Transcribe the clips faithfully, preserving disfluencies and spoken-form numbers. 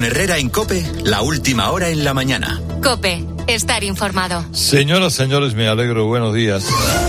Herrera en COPE, la última hora en la mañana. COPE, estar informado. Señoras, señores, me alegro, buenos días.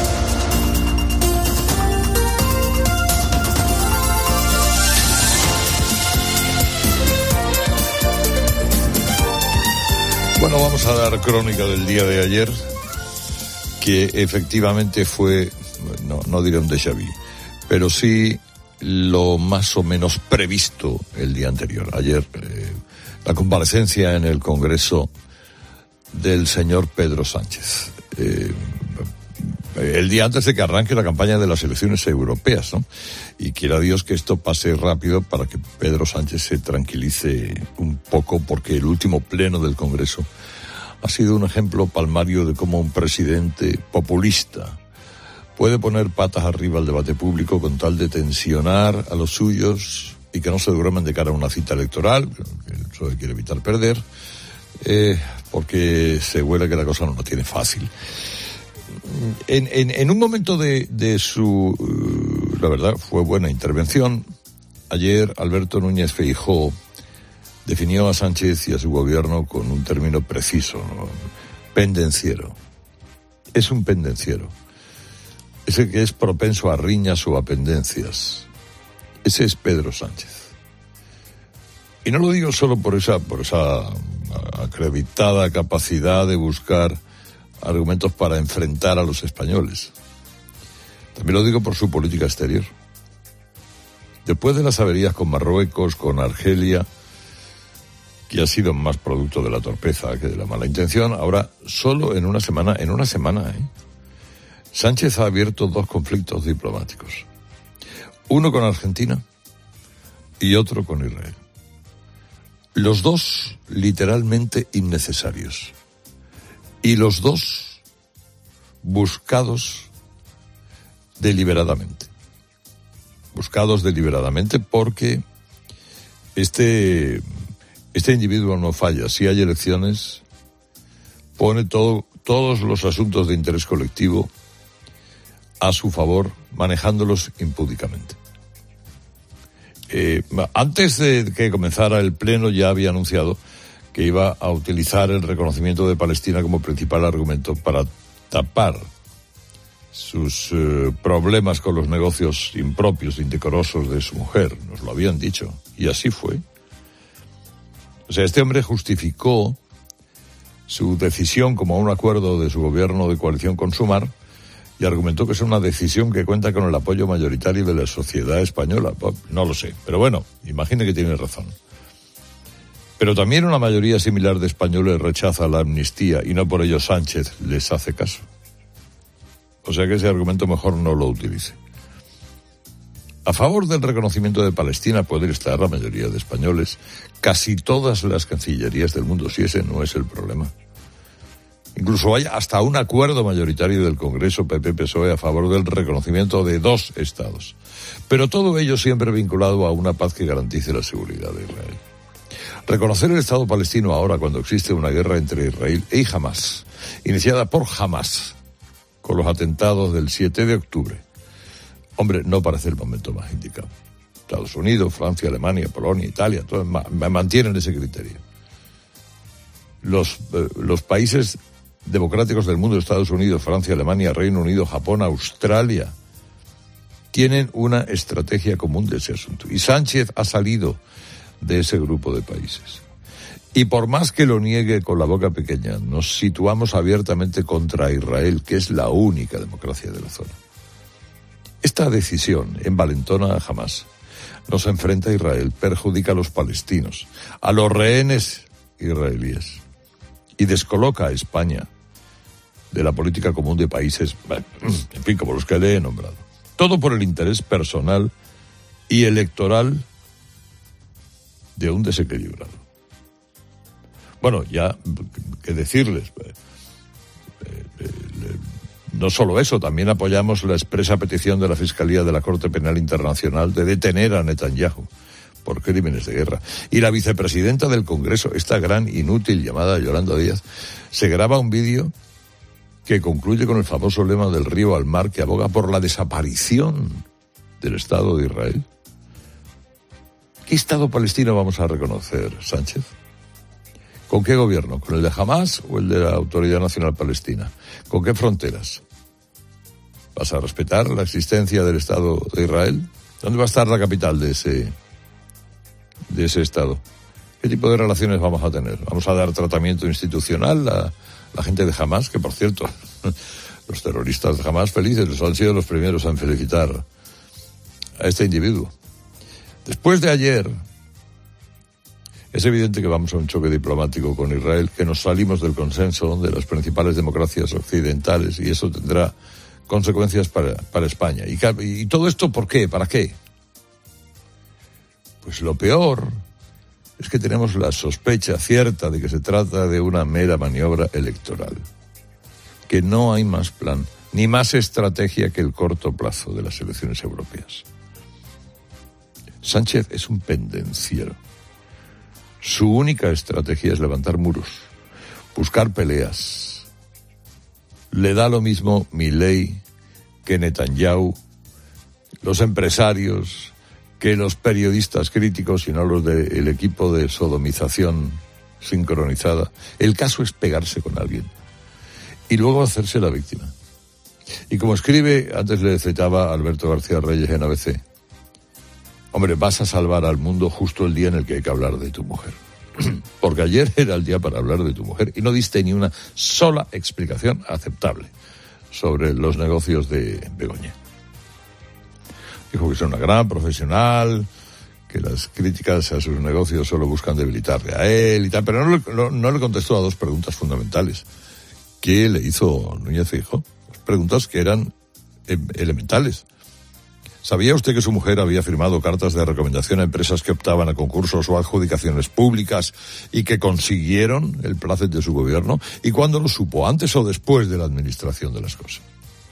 Bueno, vamos a dar crónica del día de ayer, que efectivamente fue, no, no diré un déjà vu, pero sí lo más o menos previsto el día anterior. Ayer, eh, la comparecencia en el Congreso del señor Pedro Sánchez. Eh, el día antes de que arranque la campaña de las elecciones europeas, ¿no? Y quiera Dios que esto pase rápido para que Pedro Sánchez se tranquilice un poco, porque el último pleno del Congreso ha sido un ejemplo palmario de cómo un presidente populista puede poner patas arriba al debate público con tal de tensionar a los suyos y que no se duerman de cara a una cita electoral, que el P S O E quiere evitar perder, eh, porque se huele que la cosa no la tiene fácil. En, en, en un momento de, de su, uh, la verdad, fue buena intervención. Ayer Alberto Núñez Feijóo definió a Sánchez y a su gobierno con un término preciso, ¿no? Pendenciero. Es un pendenciero. Ese que es propenso a riñas o a pendencias. Ese es Pedro Sánchez. Y no lo digo solo por esa, por esa acreditada capacidad de buscar argumentos para enfrentar a los españoles. También lo digo por su política exterior. Después de las averías con Marruecos, con Argelia, que ha sido más producto de la torpeza que de la mala intención, ahora solo en una semana, en una semana, ¿eh? Sánchez ha abierto dos conflictos diplomáticos. Uno con Argentina y otro con Israel. Los dos literalmente innecesarios. Y los dos buscados deliberadamente. Buscados deliberadamente porque este, este individuo no falla. Si hay elecciones, pone todo, todos los asuntos de interés colectivo a su favor, manejándolos impúdicamente. Eh, antes de que comenzara el pleno ya había anunciado que iba a utilizar el reconocimiento de Palestina como principal argumento para tapar sus eh, problemas con los negocios impropios, indecorosos de su mujer. Nos lo habían dicho. Y así fue. O sea, este hombre justificó su decisión como un acuerdo de su gobierno de coalición con Sumar y argumentó que es una decisión que cuenta con el apoyo mayoritario de la sociedad española. No lo sé, pero bueno, imagine que tiene razón. Pero también una mayoría similar de españoles rechaza la amnistía y no por ello Sánchez les hace caso. O sea que ese argumento mejor no lo utilice. A favor del reconocimiento de Palestina puede estar la mayoría de españoles, casi todas las cancillerías del mundo, si ese no es el problema. Incluso hay hasta un acuerdo mayoritario del Congreso P P P S O E a favor del reconocimiento de dos estados. Pero todo ello siempre vinculado a una paz que garantice la seguridad de Israel. Reconocer el Estado palestino ahora, cuando existe una guerra entre Israel y Hamás, iniciada por Hamás, con los atentados del siete de octubre, hombre, no parece el momento más indicado. Estados Unidos, Francia, Alemania, Polonia, Italia, todos mantienen ese criterio. Los, eh, los países democráticos del mundo, Estados Unidos, Francia, Alemania, Reino Unido, Japón, Australia, tienen una estrategia común de ese asunto. Y Sánchez ha salido de ese grupo de países. Y por más que lo niegue con la boca pequeña, nos situamos abiertamente contra Israel, que es la única democracia de la zona. Esta decisión envalentona a Hamás, nos enfrenta a Israel, perjudica a los palestinos, a los rehenes israelíes, y descoloca a España de la política común de países, en fin, como los que le he nombrado. Todo por el interés personal y electoral de un desequilibrado. Bueno, ya, qué decirles. Eh, eh, no solo eso, también apoyamos la expresa petición de la Fiscalía de la Corte Penal Internacional de detener a Netanyahu por crímenes de guerra. Y la vicepresidenta del Congreso, esta gran inútil llamada Yolanda Díaz, se graba un vídeo que concluye con el famoso lema del río al mar, que aboga por la desaparición del Estado de Israel. ¿Qué Estado palestino vamos a reconocer, Sánchez? ¿Con qué gobierno? ¿Con el de Hamás o el de la Autoridad Nacional Palestina? ¿Con qué fronteras? ¿Vas a respetar la existencia del Estado de Israel? ¿Dónde va a estar la capital de ese, de ese Estado? ¿Qué tipo de relaciones vamos a tener? ¿Vamos a dar tratamiento institucional a la gente de Hamás? Que, por cierto, los terroristas de Hamás felices han sido los primeros en felicitar a este individuo. Después de ayer, es evidente que vamos a un choque diplomático con Israel, que nos salimos del consenso de las principales democracias occidentales y eso tendrá consecuencias para, para España. ¿Y, ¿Y todo esto por qué? ¿Para qué? Pues lo peor es que tenemos la sospecha cierta de que se trata de una mera maniobra electoral, que no hay más plan ni más estrategia que el corto plazo de las elecciones europeas. Sánchez es un pendenciero. Su única estrategia es levantar muros, buscar peleas. Le da lo mismo Milei que Netanyahu, los empresarios, que los periodistas críticos y no los del equipo de sodomización sincronizada. El caso es pegarse con alguien y luego hacerse la víctima. Y como escribe, antes le citaba Alberto García Reyes en A B C, hombre, vas a salvar al mundo justo el día en el que hay que hablar de tu mujer. Porque ayer era el día para hablar de tu mujer y no diste ni una sola explicación aceptable sobre los negocios de Begoña. Dijo que es una gran profesional, que las críticas a sus negocios solo buscan debilitarle a él y tal, pero no le, no, no le contestó a dos preguntas fundamentales que le hizo Núñez Feijóo, preguntas que eran eh, elementales. ¿Sabía usted que su mujer había firmado cartas de recomendación a empresas que optaban a concursos o adjudicaciones públicas y que consiguieron el placer de su gobierno? ¿Y cuándo lo supo? ¿Antes o después de la administración de las cosas?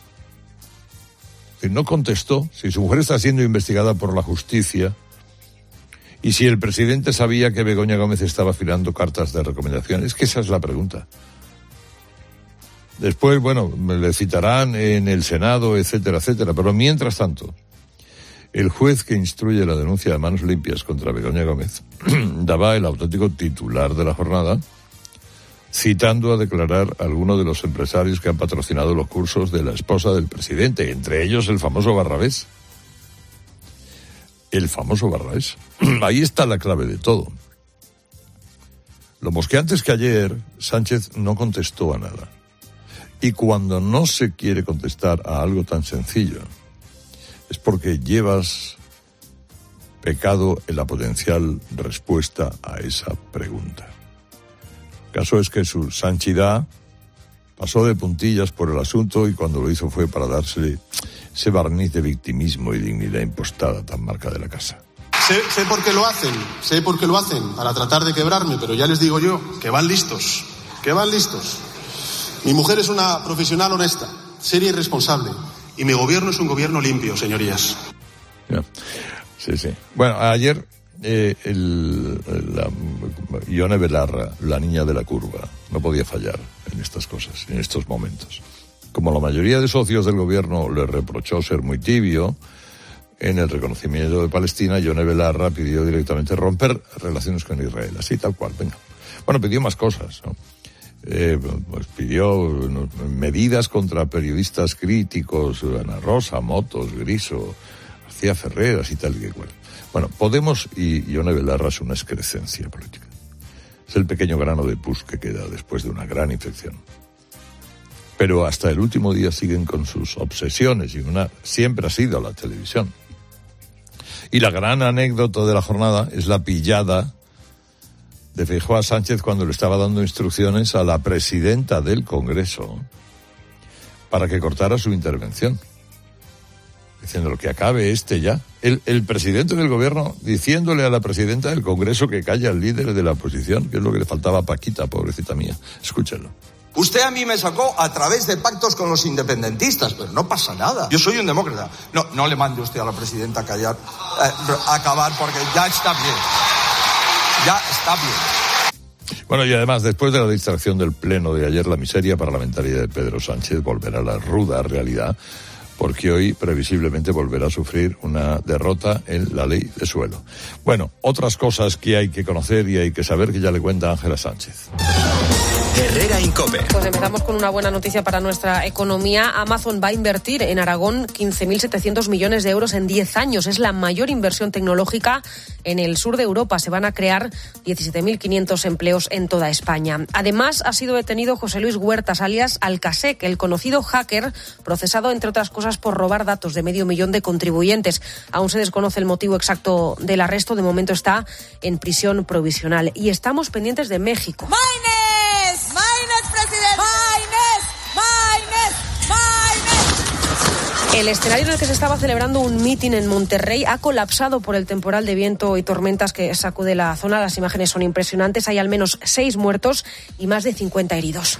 Y no contestó si su mujer está siendo investigada por la justicia y si el presidente sabía que Begoña Gómez estaba firmando cartas de recomendación. Es que esa es la pregunta. Después, bueno, me le citarán en el Senado, etcétera, etcétera. Pero mientras tanto, el juez que instruye la denuncia de manos limpias contra Begoña Gómez daba el auténtico titular de la jornada, citando a declarar a algunos de los empresarios que han patrocinado los cursos de la esposa del presidente, entre ellos el famoso Barrabés. El famoso Barrabés. Ahí está la clave de todo. Lo mosqueante es que ayer Sánchez no contestó a nada. Y cuando no se quiere contestar a algo tan sencillo, es porque llevas pecado en la potencial respuesta a esa pregunta. El caso es que su Sanchidad pasó de puntillas por el asunto y cuando lo hizo fue para dársele ese barniz de victimismo y dignidad impostada tan marca de la casa. Sé, sé por qué lo hacen, sé por qué lo hacen, para tratar de quebrarme, pero ya les digo yo, que van listos, que van listos. Mi mujer es una profesional honesta, seria y responsable. Y mi gobierno es un gobierno limpio, señorías. Yeah. Sí, sí. Bueno, ayer eh, el, la, Ione Belarra, la niña de la curva, no podía fallar en estas cosas, en estos momentos. Como la mayoría de socios del gobierno le reprochó ser muy tibio en el reconocimiento de Palestina, Ione Belarra pidió directamente romper relaciones con Israel. Así, tal cual, venga. Bueno, pidió más cosas, ¿no? Eh, pues pidió no, medidas contra periodistas críticos, Ana Rosa, Motos, Griso, García Ferreras y tal y que cual. Bueno, Podemos y Ione Belarra es una excrescencia política. Es el pequeño grano de pus que queda después de una gran infección. Pero hasta el último día siguen con sus obsesiones y una siempre ha sido la televisión. Y la gran anécdota de la jornada es la pillada de Feijóo a Sánchez cuando le estaba dando instrucciones a la presidenta del Congreso para que cortara su intervención, diciendo que acabe este ya. El, el presidente del gobierno diciéndole a la presidenta del Congreso que calla al líder de la oposición, que es lo que le faltaba a Paquita, pobrecita mía. Escúchalo. Usted a mí me sacó a través de pactos con los independentistas, pero no pasa nada. Yo soy un demócrata. No, no le mande usted a la presidenta a callar, eh, a acabar, porque ya está bien. Ya está bien. Bueno, y además, después de la distracción del pleno de ayer, la miseria parlamentaria de Pedro Sánchez volverá a la ruda realidad porque hoy previsiblemente volverá a sufrir una derrota en la ley de suelo. Bueno, otras cosas que hay que conocer y hay que saber que ya le cuenta Ángela Sánchez. Herrera Incope. Pues empezamos con una buena noticia para nuestra economía. Amazon va a invertir en Aragón quince mil setecientos millones de euros en diez años. Es la mayor inversión tecnológica en el sur de Europa. Se van a crear diecisiete mil quinientos empleos en toda España. Además, ha sido detenido José Luis Huertas, alias Alcasec, el conocido hacker, procesado, entre otras cosas, por robar datos de medio millón de contribuyentes. Aún se desconoce el motivo exacto del arresto. De momento está en prisión provisional. Y estamos pendientes de México. ¡Maines! ¡Maines, presidente! ¡Maines! ¡Maines! ¡Maines! El escenario en el que se estaba celebrando un mitin en Monterrey ha colapsado por el temporal de viento y tormentas que sacude la zona. Las imágenes son impresionantes. Hay al menos seis muertos y más de cincuenta heridos.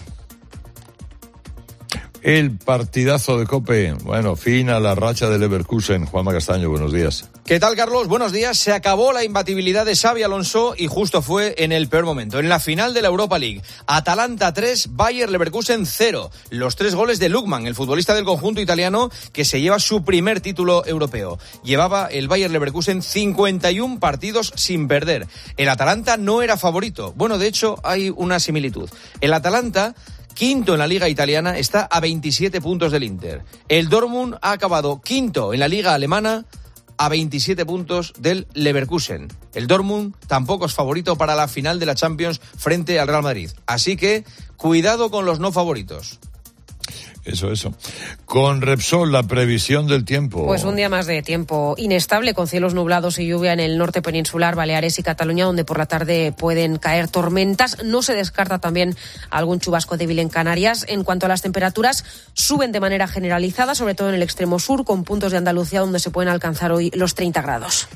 El partidazo de COPE. Bueno, fin a la racha del Leverkusen. Juanma Castaño, buenos días. ¿Qué tal, Carlos? Buenos días. Se acabó la imbatibilidad de Xabi Alonso y justo fue en el peor momento. En la final de la Europa League. Atalanta tres, Bayer Leverkusen cero. Los tres goles de Lukman, el futbolista del conjunto italiano que se lleva su primer título europeo. Llevaba el Bayer Leverkusen cincuenta y uno partidos sin perder. El Atalanta no era favorito. Bueno, de hecho, hay una similitud. El Atalanta, quinto en la Liga italiana, está a veintisiete puntos del Inter. El Dortmund ha acabado quinto en la Liga alemana a veintisiete puntos del Leverkusen. El Dortmund tampoco es favorito para la final de la Champions frente al Real Madrid. Así que cuidado con los no favoritos. Eso, eso. Con Repsol, la previsión del tiempo. Pues un día más de tiempo inestable, con cielos nublados y lluvia en el norte peninsular, Baleares y Cataluña, donde por la tarde pueden caer tormentas. No se descarta también algún chubasco débil en Canarias. En cuanto a las temperaturas, suben de manera generalizada, sobre todo en el extremo sur, con puntos de Andalucía donde se pueden alcanzar hoy los treinta grados.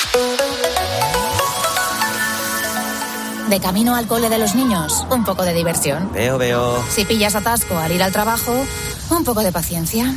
De camino al cole de los niños, un poco de diversión. Veo, veo. Si pillas atasco al ir al trabajo, un poco de paciencia.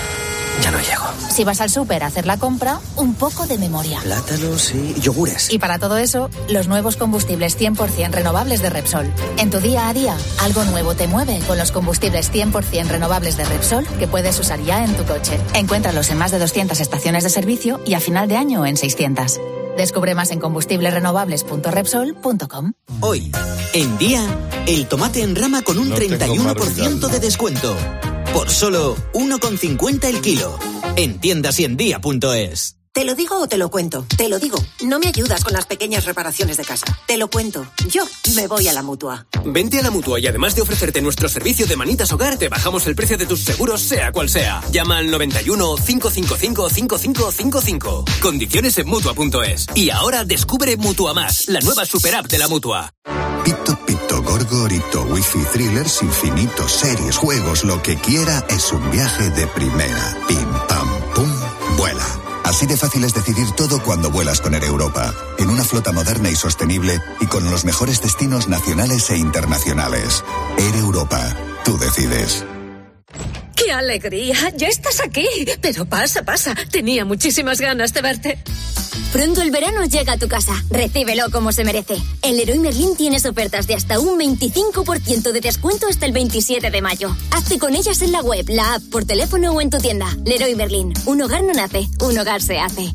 Ya no llego. Si vas al súper a hacer la compra, un poco de memoria. Plátanos y yogures. Y para todo eso, los nuevos combustibles cien por ciento renovables de Repsol. En tu día a día, algo nuevo te mueve con los combustibles cien por ciento renovables de Repsol que puedes usar ya en tu coche. Encuéntralos en más de doscientas estaciones de servicio y a final de año en seiscientas. Descubre más en combustibles renovables punto repsol punto com. Hoy, en Día, el tomate en rama con un no treinta y uno por ciento de descuento. Por solo uno con cincuenta el kilo. En tiendas y en día punto es. ¿Te lo digo o te lo cuento? Te lo digo. No me ayudas con las pequeñas reparaciones de casa. Te lo cuento. Yo me voy a la Mutua. Vente a la Mutua y además de ofrecerte nuestro servicio de manitas hogar, te bajamos el precio de tus seguros sea cual sea. Llama al noventa y uno, cinco cinco cinco, cinco cinco cinco cinco. Condiciones en Mutua punto es. Y ahora descubre Mutua Más, la nueva super app de la Mutua. Pito, pito, gorgorito, wifi, thrillers, infinitos, series, juegos, lo que quiera es un viaje de primera. Pim, pam, pum, vuela. Así de fácil es decidir todo cuando vuelas con Air Europa, en una flota moderna y sostenible y con los mejores destinos nacionales e internacionales. Air Europa, tú decides. ¡Qué alegría! ¡Ya estás aquí! Pero pasa, pasa. Tenía muchísimas ganas de verte. Pronto el verano llega a tu casa. Recíbelo como se merece. En Leroy Merlin tienes ofertas de hasta un veinticinco por ciento de descuento hasta el veintisiete de mayo. Hazte con ellas en la web, la app, por teléfono o en tu tienda. Leroy Merlin. Un hogar no nace, un hogar se hace.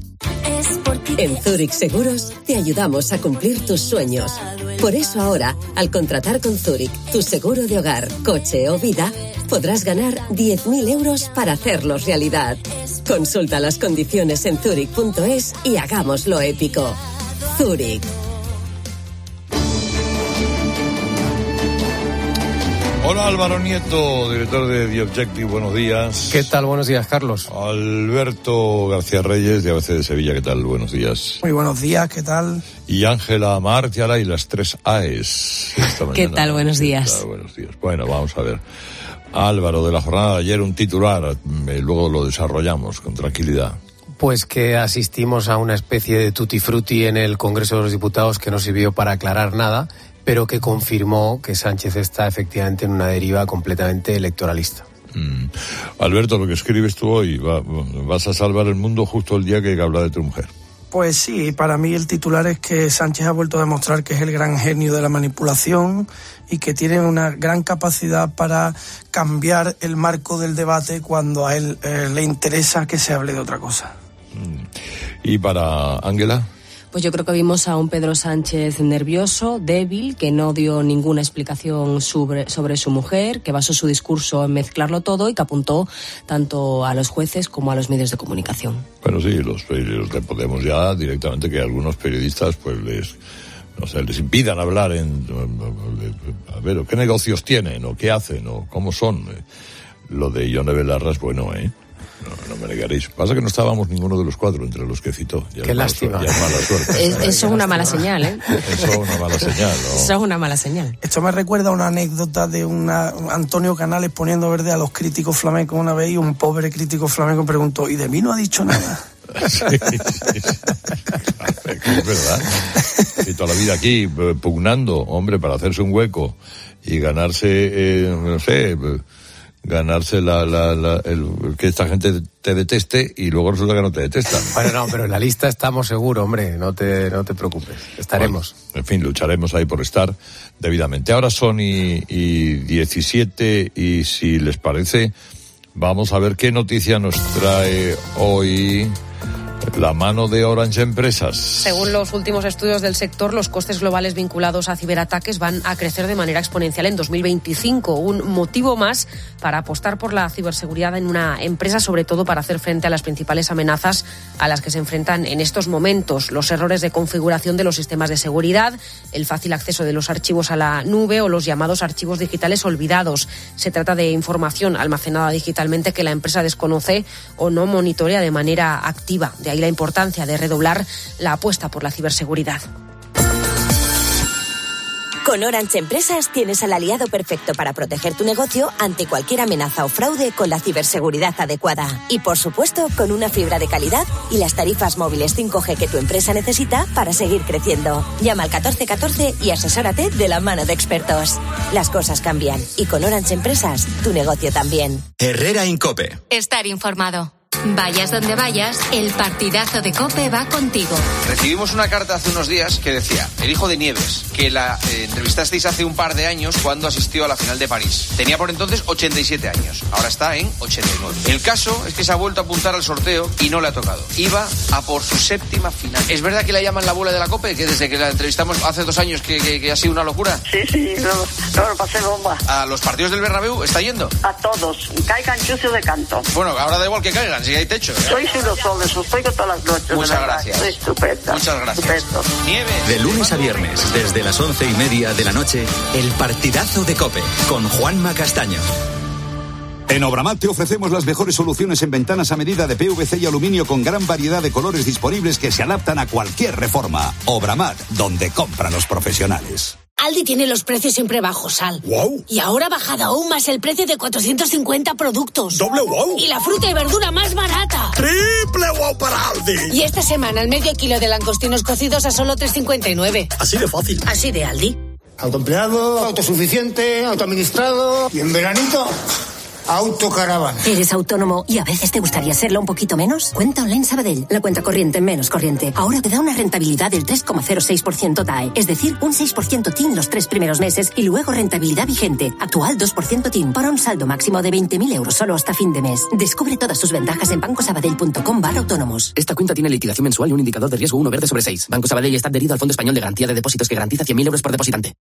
En Zurich Seguros te ayudamos a cumplir tus sueños. Por eso ahora, al contratar con Zurich tu seguro de hogar, coche o vida, podrás ganar diez mil euros para hacerlos realidad. Consulta las condiciones en zurich punto es y hagámoslo épico. Zurich. Hola, Álvaro Nieto, director de The Objective, buenos días. ¿Qué tal? Buenos días, Carlos. Alberto García Reyes, de A B C de Sevilla, ¿qué tal? Buenos días. Muy buenos días, ¿qué tal? Y Ángela Mártiara y las tres A E S. Esta mañana. ¿Qué tal? Buenos días. ¿Qué tal? Buenos días. Bueno, vamos a ver. Álvaro, de la jornada de ayer, un titular, eh, luego lo desarrollamos con tranquilidad. Pues que asistimos a una especie de tutti frutti en el Congreso de los Diputados que no sirvió para aclarar nada, pero que confirmó que Sánchez está efectivamente en una deriva completamente electoralista. Mm. Alberto, lo que escribes tú hoy, va, vas a salvar el mundo justo el día que hay que hablar de tu mujer. Pues sí, para mí el titular es que Sánchez ha vuelto a demostrar que es el gran genio de la manipulación y que tiene una gran capacidad para cambiar el marco del debate cuando a él eh, le interesa que se hable de otra cosa. ¿Y para Ángela? Pues yo creo que vimos a un Pedro Sánchez nervioso, débil, que no dio ninguna explicación sobre, sobre su mujer, que basó su discurso en mezclarlo todo y que apuntó tanto a los jueces como a los medios de comunicación. Bueno, sí, los, los de Podemos ya directamente que algunos periodistas pues les, no sé, les impidan hablar en, a ver, ¿qué negocios tienen o qué hacen o cómo son? Lo de Ione Belarra es bueno, ¿eh? No, no me negaréis. Pasa que no estábamos ninguno de los cuatro entre los que citó. Ya Qué lástima. Suerte, ya es mala suerte. Es, eso es una mala señal, ¿eh? Eso es una mala señal, ¿no? Eso es una mala señal. Esto me recuerda a una anécdota de una Antonio Canales poniendo verde a los críticos flamencos una vez y un pobre crítico flamenco preguntó, ¿y de mí no ha dicho nada? Sí, sí. Es verdad. Y toda la vida aquí pugnando, hombre, para hacerse un hueco y ganarse, eh, no sé... ganarse la, la, la el, que esta gente te deteste y luego resulta que no te detestan. Bueno, no, pero en la lista estamos seguros, hombre, no te, no te preocupes, estaremos. Bueno, en fin, lucharemos ahí por estar debidamente. Ahora son y, y diecisiete y si les parece, vamos a ver qué noticia nos trae hoy la mano de Orange Empresas. Según los últimos estudios del sector, los costes globales vinculados a ciberataques van a crecer de manera exponencial en dos mil veinticinco. Un motivo más para apostar por la ciberseguridad en una empresa, sobre todo para hacer frente a las principales amenazas a las que se enfrentan en estos momentos. Los errores de configuración de los sistemas de seguridad, el fácil acceso de los archivos a la nube o los llamados archivos digitales olvidados. Se trata de información almacenada digitalmente que la empresa desconoce o no monitorea de manera activa. De ahí la importancia de redoblar la apuesta por la ciberseguridad. Con Orange Empresas tienes al aliado perfecto para proteger tu negocio ante cualquier amenaza o fraude con la ciberseguridad adecuada. Y por supuesto, con una fibra de calidad y las tarifas móviles cinco G que tu empresa necesita para seguir creciendo. Llama al catorce catorce y asesórate de la mano de expertos. Las cosas cambian y con Orange Empresas, tu negocio también. Herrera Incope. Estar informado. Vayas donde vayas, el partidazo de COPE va contigo. Recibimos una carta hace unos días que decía, el hijo de Nieves, que la eh, entrevistasteis hace un par de años cuando asistió a la final de París. Tenía por entonces ochenta y siete años, ahora está en ochenta y nueve. El caso es que se ha vuelto a apuntar al sorteo y no le ha tocado. Iba a por su séptima final. ¿Es verdad que la llaman la abuela de la COPE? Que desde que la entrevistamos hace dos años que, que, que ha sido una locura. Sí, sí, no, no, pasé bomba. ¿A los partidos del Bernabéu está yendo? A todos, caigan chucio de canto. Bueno, ahora da igual que caigan, si hay techo. ¿eh? Soy los soles, os oigo todas las noches. Muchas gracias. Soy estupenda. Muchas gracias. Estupendo. Nieve. De lunes a viernes, desde las once y media de la noche, el partidazo de COPE, con Juanma Castaño. En Obramat te ofrecemos las mejores soluciones en ventanas a medida de P V C y aluminio con gran variedad de colores disponibles que se adaptan a cualquier reforma. Obramat, donde compran los profesionales. Aldi tiene los precios siempre bajos, Sal. ¡Wow! Y ahora ha bajado aún más el precio de cuatrocientos cincuenta productos. ¡Doble wow! Y la fruta y verdura más barata. ¡Triple wow para Aldi! Y esta semana el medio kilo de langostinos cocidos a solo tres cincuenta y nueve. Así de fácil. Así de Aldi. Autoempleado, autosuficiente, autoadministrado y en veranito... autocaravana. ¿Eres autónomo y a veces te gustaría serlo un poquito menos? Cuenta Online Sabadell, la cuenta corriente menos corriente. Ahora te da una rentabilidad del tres coma cero seis por ciento T A E, es decir, un seis por ciento T I N los tres primeros meses y luego rentabilidad vigente, actual dos por ciento T I N, para un saldo máximo de veinte mil euros solo hasta fin de mes. Descubre todas sus ventajas en bancosabadell.com barra autónomos. Esta cuenta tiene liquidación mensual y un indicador de riesgo uno verde sobre seis. Banco Sabadell está adherido al Fondo Español de Garantía de Depósitos que garantiza cien mil euros por depositante.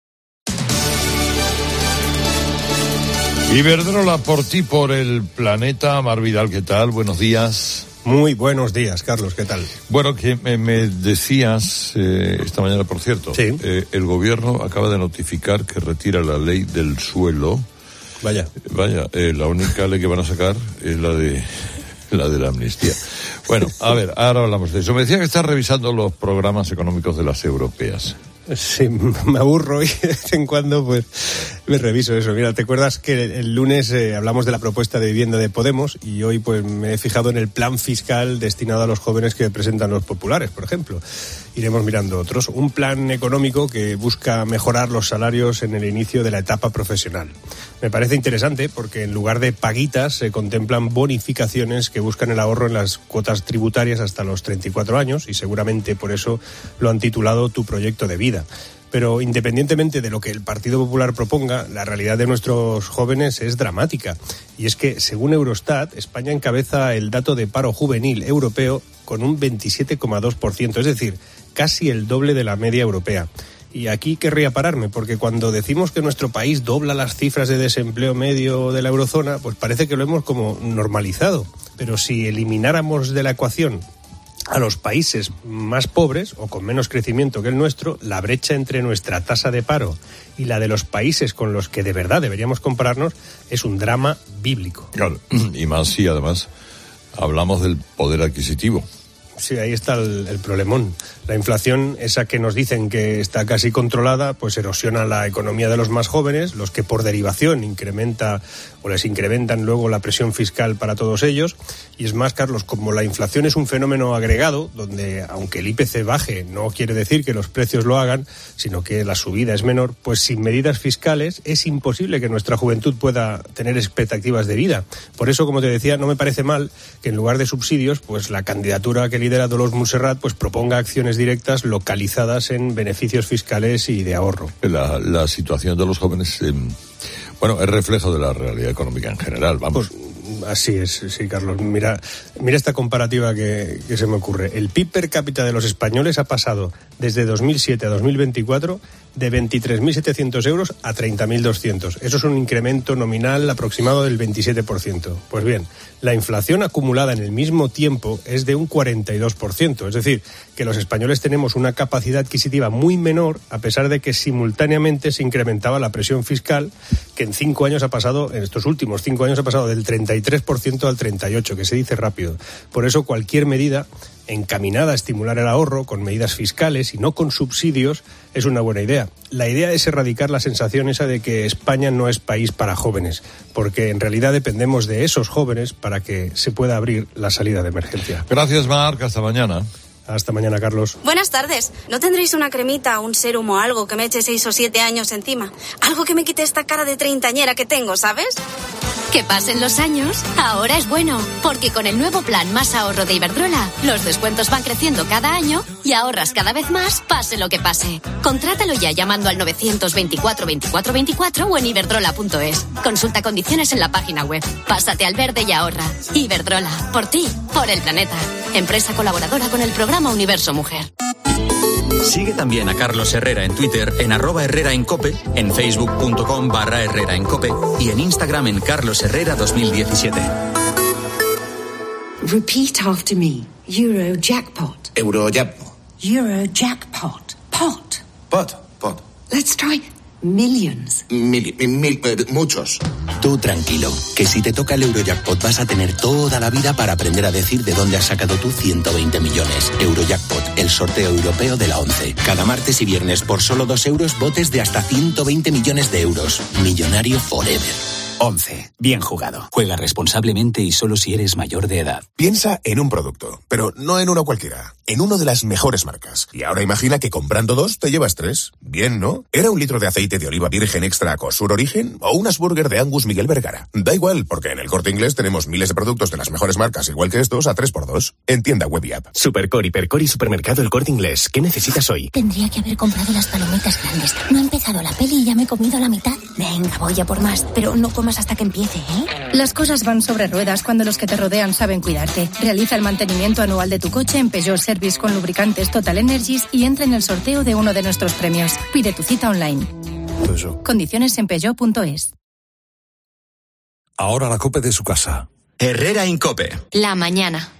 Iberdrola, por ti, por el planeta. Mar Vidal, ¿qué tal? Buenos días. Muy buenos días, Carlos, ¿qué tal? Bueno, que me, me decías eh, esta mañana, por cierto, sí. eh, el gobierno acaba de notificar que retira la ley del suelo. Vaya. Vaya, eh, la única ley que van a sacar es la de la de la amnistía. Bueno, a ver, ahora hablamos de eso. Me decía que estás revisando los programas económicos de las europeas. Sí, me aburro y de vez en cuando pues Me reviso eso. Mira, ¿te acuerdas que el lunes eh, hablamos de la propuesta de vivienda de Podemos y hoy pues me he fijado en el plan fiscal destinado a los jóvenes que presentan los populares, por ejemplo? Iremos mirando otros. Un plan económico que busca mejorar los salarios en el inicio de la etapa profesional. Me parece interesante porque en lugar de paguitas se contemplan bonificaciones que buscan el ahorro en las cuotas tributarias hasta los treinta y cuatro años y seguramente por eso lo han titulado Tu proyecto de vida. Pero independientemente de lo que el Partido Popular proponga, la realidad de nuestros jóvenes es dramática. Y es que, según Eurostat, España encabeza el dato de paro juvenil europeo con un veintisiete coma dos por ciento, es decir, casi el doble de la media europea. Y aquí querría pararme, porque cuando decimos que nuestro país dobla las cifras de desempleo medio de la eurozona, pues parece que lo hemos como normalizado. Pero si elimináramos de la ecuación a los países más pobres o con menos crecimiento que el nuestro, la brecha entre nuestra tasa de paro y la de los países con los que de verdad deberíamos compararnos es un drama bíblico. Claro, y más si además hablamos del poder adquisitivo. Sí, ahí está el, el problemón. La inflación, esa que nos dicen que está casi controlada, pues erosiona la economía de los más jóvenes, los que por derivación incrementa o les incrementan luego la presión fiscal para todos ellos. Y es más, Carlos, como la inflación es un fenómeno agregado, donde aunque el I P C baje, no quiere decir que los precios lo hagan, sino que la subida es menor, pues sin medidas fiscales es imposible que nuestra juventud pueda tener expectativas de vida. Por eso, como te decía, no me parece mal que en lugar de subsidios, pues la candidatura que lidera Dolors Montserrat pues proponga acciones directas localizadas en beneficios fiscales y de ahorro. La, la situación de los jóvenes, eh, bueno, es reflejo de la realidad económica en general, vamos. Pues, así es, sí, Carlos. Mira, mira esta comparativa que, que se me ocurre. El P I B per cápita de los españoles ha pasado desde dos mil siete a dos mil veinticuatro de veintitrés mil setecientos euros a treinta mil doscientos. Eso es un incremento nominal aproximado del veintisiete por ciento. Pues bien, la inflación acumulada en el mismo tiempo es de un cuarenta y dos por ciento. Es decir, que los españoles tenemos una capacidad adquisitiva muy menor a pesar de que simultáneamente se incrementaba la presión fiscal, que en cinco años ha pasado, en estos últimos cinco años ha pasado del treinta y tres por ciento al treinta y ocho por ciento, que se dice rápido. Por eso cualquier medida encaminada a estimular el ahorro con medidas fiscales y no con subsidios es una buena idea. La idea es erradicar la sensación esa de que España no es país para jóvenes, porque en realidad dependemos de esos jóvenes para que se pueda abrir la salida de emergencia. Gracias, Marc. Hasta mañana. Hasta mañana, Carlos. Buenas tardes. ¿No tendréis una cremita, un serum o algo que me eche seis o siete años encima? Algo que me quite esta cara de treintañera que tengo, ¿sabes? Que pasen los años, ahora es bueno, porque con el nuevo plan Más Ahorro de Iberdrola, los descuentos van creciendo cada año y ahorras cada vez más, pase lo que pase. Contrátalo ya llamando al novecientos veinticuatro veinticuatro veinticuatro o en iberdrola punto es. Consulta condiciones en la página web. Pásate al verde y ahorra. Iberdrola, por ti, por el planeta. Empresa colaboradora con el programa Universo Mujer. Sigue también a Carlos Herrera en Twitter, en arroba Herrera en Cope, en facebook.com barra Herrera en Cope y en Instagram en Carlos Herrera dos mil diecisiete. Repeat after me. Eurojackpot. Eurojackpot. Eurojackpot. Pot. Pot. Pot. Let's try millions. Mil, mil, eh, muchos. Tú tranquilo, que si te toca el Eurojackpot vas a tener toda la vida para aprender a decir de dónde has sacado tú ciento veinte millones. Eurojackpot, el sorteo europeo de la ONCE. Cada martes y viernes por solo dos euros, botes de hasta ciento veinte millones de euros. Millonario forever. once. Bien jugado. Juega responsablemente y solo si eres mayor de edad. Piensa en un producto, pero no en uno cualquiera, en uno de las mejores marcas. Y ahora imagina que comprando dos te llevas tres. Bien, ¿no? ¿Era un litro de aceite de oliva virgen extra Cosur Origen o unas burger de Angus Miguel Vergara? Da igual, porque en el Corte Inglés tenemos miles de productos de las mejores marcas, igual que estos, a tres por dos. En tienda web y app. Supercor, Hipercor y Supermercado El Corte Inglés. ¿Qué necesitas hoy? Tendría que haber comprado las palomitas grandes. No ha empezado la peli y ya me he comido la mitad. Venga, voy a por más, pero no comas hasta que empiece, ¿eh? Las cosas van sobre ruedas cuando los que te rodean saben cuidarte. Realiza el mantenimiento anual de tu coche en Peugeot Service con lubricantes Total Energies y entra en el sorteo de uno de nuestros premios. Pide tu cita online. Peugeot. Condiciones en peugeot punto es. Ahora la COPE de su casa. Herrera en Cope. La mañana.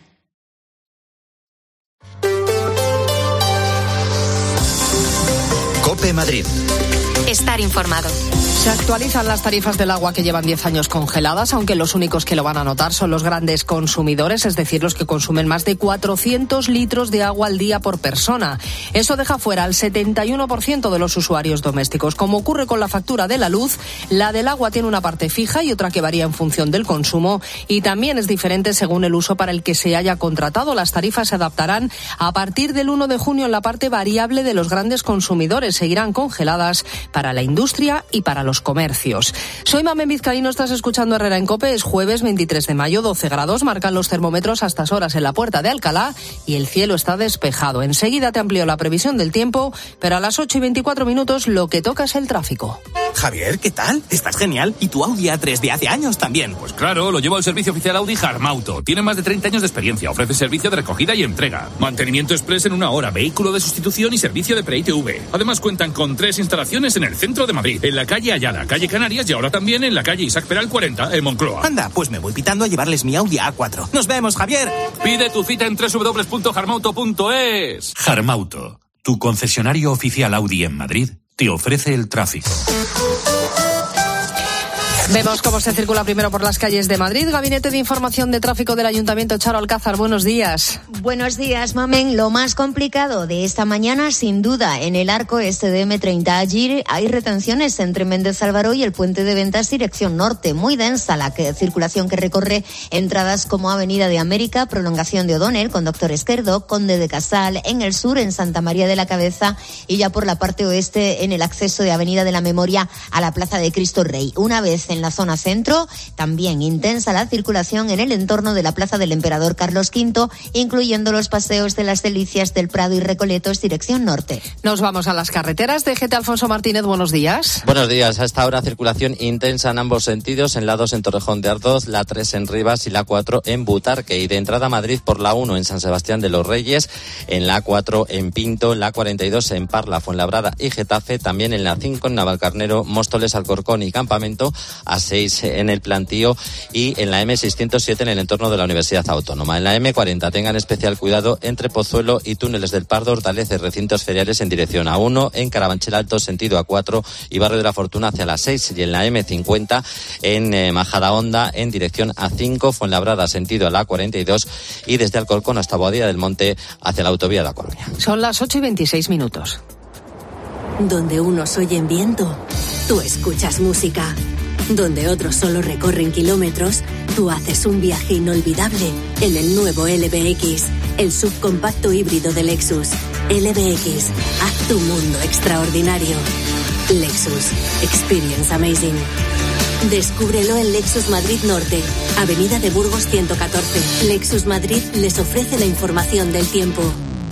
Cope Madrid. Estar informado. Se actualizan las tarifas del agua que llevan diez años congeladas, aunque los únicos que lo van a notar son los grandes consumidores, es decir, los que consumen más de cuatrocientos litros de agua al día por persona. Eso deja fuera al setenta y uno por ciento de los usuarios domésticos. Como ocurre con la factura de la luz, la del agua tiene una parte fija y otra que varía en función del consumo, y también es diferente según el uso para el que se haya contratado. Las tarifas se adaptarán a partir del uno de junio en la parte variable de los grandes consumidores. Seguirán congeladas para la industria y para los comercios. Soy Mamen Vizcaíno, estás escuchando Herrera en COPE. Es jueves veintitrés de mayo, doce grados marcan los termómetros a estas horas en la Puerta de Alcalá y el cielo está despejado. Enseguida te amplío la previsión del tiempo, pero a las ocho y veinticuatro minutos lo que toca es el tráfico. Javier, ¿qué tal? Estás genial. ¿Y tu Audi A tres de hace años también? Pues claro, lo llevo al servicio oficial Audi Harmauto. Tiene más de treinta años de experiencia, ofrece servicio de recogida y entrega, mantenimiento express en una hora, vehículo de sustitución y servicio de pre-I T V. Además cuentan con tres instalaciones en el centro de Madrid, en la calle Ayala, calle Canarias y ahora también en la calle Isaac Peral cuarenta, en Moncloa. Anda, pues me voy pitando a llevarles mi Audi A cuatro. ¡Nos vemos, Javier! Pide tu cita en doble u doble u doble u punto harmauto punto es. Harmauto, tu concesionario oficial Audi en Madrid, te ofrece el tráfico. Vemos cómo se circula primero por las calles de Madrid. Gabinete de Información de Tráfico del Ayuntamiento, Charo Alcázar, buenos días. Buenos días, Mamen. Lo más complicado de esta mañana, sin duda, en el arco este de eme treinta. Allí hay retenciones entre Méndez Álvaro y el Puente de Ventas, dirección norte. Muy densa la que, circulación que recorre entradas como Avenida de América, prolongación de O'Donnell, con Doctor Esquerdo, Conde de Casal, en el sur, en Santa María de la Cabeza, y ya por la parte oeste, en el acceso de Avenida de la Memoria a la Plaza de Cristo Rey. Una vez en la zona centro, también intensa la circulación en el entorno de la Plaza del Emperador Carlos quinto, incluyendo los paseos de las Delicias del Prado y Recoletos, dirección norte. Nos vamos a las carreteras. D G T Alfonso Martínez, buenos días. Buenos días. A esta hora circulación intensa en ambos sentidos, en la dos en Torrejón de Ardoz, la tres en Rivas y la cuatro en Butarque, y de entrada a Madrid por la uno en San Sebastián de los Reyes, en la cuatro en Pinto, en la cuarenta y dos en Parla, Fuenlabrada y Getafe, también en la cinco en Navalcarnero, Móstoles, Alcorcón y Campamento, a seis en el Plantío, y en la eme seiscientos siete en el entorno de la Universidad Autónoma. En la eme cuarenta tengan especial cuidado entre Pozuelo y Túneles del Pardo, Hortaleza y recintos feriales en dirección a uno, en Carabanchel Alto sentido a cuatro y Barrio de la Fortuna hacia las seis, y en la eme cincuenta en eh, Majadahonda en dirección a cinco, Fuenlabrada sentido a la cuarenta y dos y desde Alcorcón hasta Boadilla del Monte hacia la autovía de La Coruña. Son las ocho y veintiséis minutos. Donde unos oyen viento, tú escuchas música. Donde otros solo recorren kilómetros, tú haces un viaje inolvidable en el nuevo L B X, el subcompacto híbrido de Lexus. L B X, haz tu mundo extraordinario. Lexus, experience amazing. Descúbrelo en Lexus Madrid Norte, Avenida de Burgos ciento catorce. Lexus Madrid les ofrece la información del tiempo.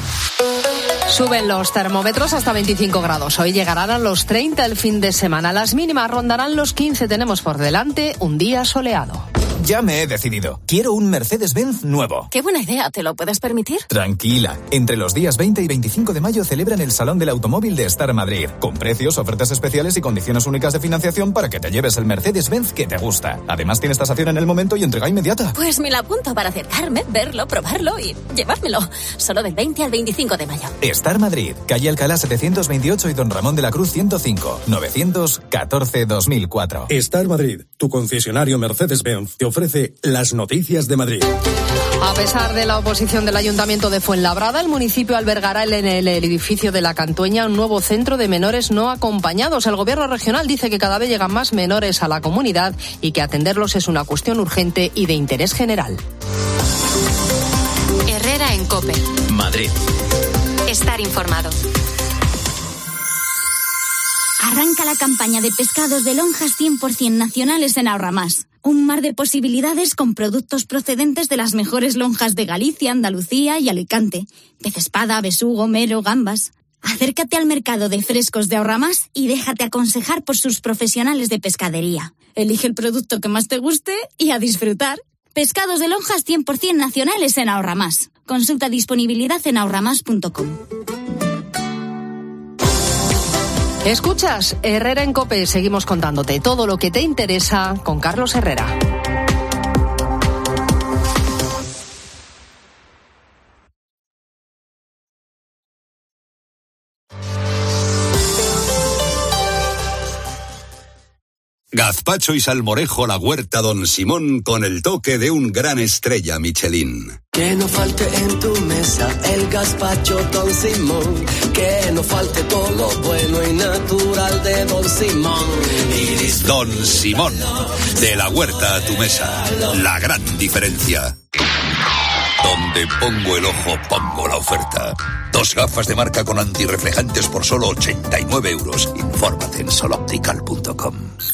Suben los termómetros hasta veinticinco grados. Hoy llegarán a los treinta el fin de semana. Las mínimas rondarán los quince. Tenemos por delante un día soleado. Ya me he decidido. Quiero un Mercedes-Benz nuevo. Qué buena idea. ¿Te lo puedes permitir? Tranquila. Entre los días veinte y veinticinco de mayo celebran el Salón del Automóvil de Star Madrid. Con precios, ofertas especiales y condiciones únicas de financiación para que te lleves el Mercedes-Benz que te gusta. Además, tienes tasación en el momento y entrega inmediata. Pues me la apunto para acercarme, verlo, probarlo y llevármelo. Solo del veinte al veinticinco de mayo. Star Madrid. Calle Alcalá setecientos veintiocho y Don Ramón de la Cruz ciento cinco. novecientos catorce dos mil cuatro. Star Madrid. Tu concesionario Mercedes-Benz te ofrece las noticias de Madrid. A pesar de la oposición del Ayuntamiento de Fuenlabrada, el municipio albergará en el edificio de La Cantueña un nuevo centro de menores no acompañados. El gobierno regional dice que cada vez llegan más menores a la comunidad y que atenderlos es una cuestión urgente y de interés general. Herrera en COPE. Madrid. Estar informado. Arranca la campaña de pescados de lonjas cien por ciento nacionales en Ahorramás. Un mar de posibilidades con productos procedentes de las mejores lonjas de Galicia, Andalucía y Alicante. Pez espada, besugo, mero, gambas. Acércate al mercado de frescos de Ahorramás y déjate aconsejar por sus profesionales de pescadería. Elige el producto que más te guste y a disfrutar. Pescados de lonjas cien por ciento nacionales en Ahorramás. Consulta disponibilidad en ahorramás punto com. Escuchas Herrera en COPE. Seguimos contándote todo lo que te interesa con Carlos Herrera. Gazpacho y salmorejo a la huerta Don Simón con el toque de un gran estrella Michelin. Que no falte en tu mesa el gazpacho Don Simón. Que no falte todo lo bueno y natural de Don Simón. Don Simón, de la huerta a tu mesa, la gran diferencia. Donde pongo el ojo, pongo la oferta. Dos gafas de marca con antirreflejantes por solo ochenta y nueve euros. Infórmate en soloptical punto com.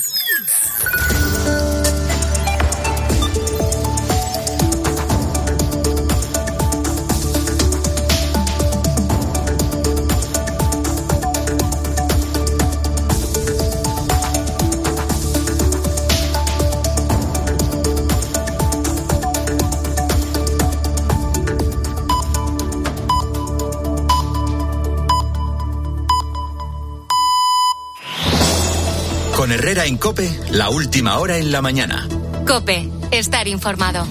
Con Herrera en COPE, la última hora en la mañana. COPE, estar informado.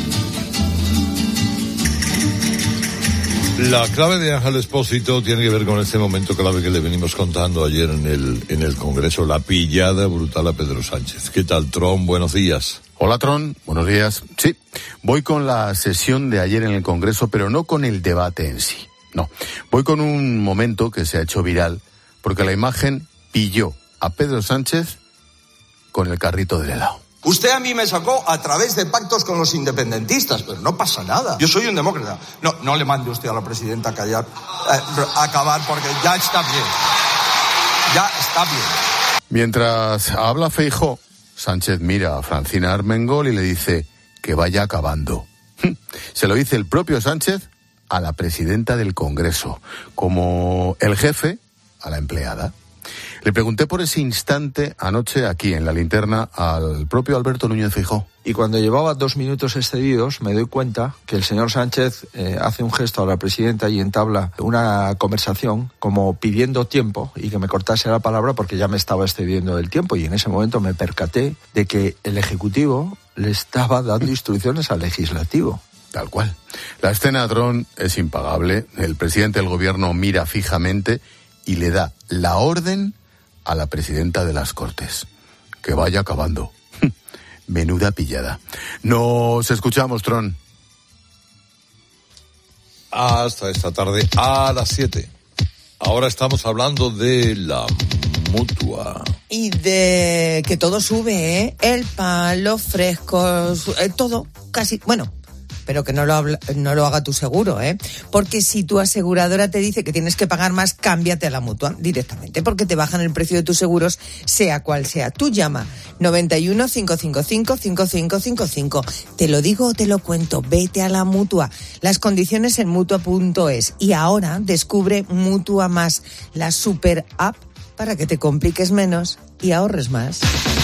La clave de Ángel Expósito tiene que ver con este momento clave que le venimos contando ayer en el, en el Congreso, la pillada brutal a Pedro Sánchez. ¿Qué tal, Tron? Buenos días. Hola, Tron. Buenos días. Sí, voy con la sesión de ayer en el Congreso, pero no con el debate en sí. No, voy con un momento que se ha hecho viral, porque la imagen pilló a Pedro Sánchez con el carrito del helado. Usted a mí me sacó a través de pactos con los independentistas, pero no pasa nada. Yo soy un demócrata. No, no le mande usted a la presidenta a callar, eh, a acabar, porque ya está bien. Ya está bien. Mientras habla Feijóo, Sánchez mira a Francina Armengol y le dice que vaya acabando. Se lo dice el propio Sánchez a la presidenta del Congreso, como el jefe a la empleada. Le pregunté por ese instante anoche aquí en La Linterna al propio Alberto Núñez Feijóo. Y cuando llevaba dos minutos excedidos me doy cuenta que el señor Sánchez eh, hace un gesto a la presidenta y entabla una conversación como pidiendo tiempo y que me cortase la palabra porque ya me estaba excediendo el tiempo, y en ese momento me percaté de que el Ejecutivo le estaba dando instrucciones al Legislativo. Tal cual. La escena, Tron, es impagable. El presidente del gobierno mira fijamente y le da la orden a la presidenta de las Cortes. Que vaya acabando. Menuda pillada. Nos escuchamos, Tron. Hasta esta tarde a las siete. Ahora estamos hablando de la Mutua. Y de que todo sube, ¿eh? El pan, los frescos, eh, todo, casi, bueno... pero que no lo, habla, no lo haga tu seguro, ¿eh? Porque si tu aseguradora te dice que tienes que pagar más, cámbiate a la Mutua directamente, porque te bajan el precio de tus seguros, sea cual sea. Tú llama noventa y uno, cinco cinco cinco, cinco cinco cinco cinco. Te lo digo o te lo cuento, vete a la Mutua. Las condiciones en Mutua punto es. Y ahora descubre Mutua Más, la super app para que te compliques menos y ahorres más.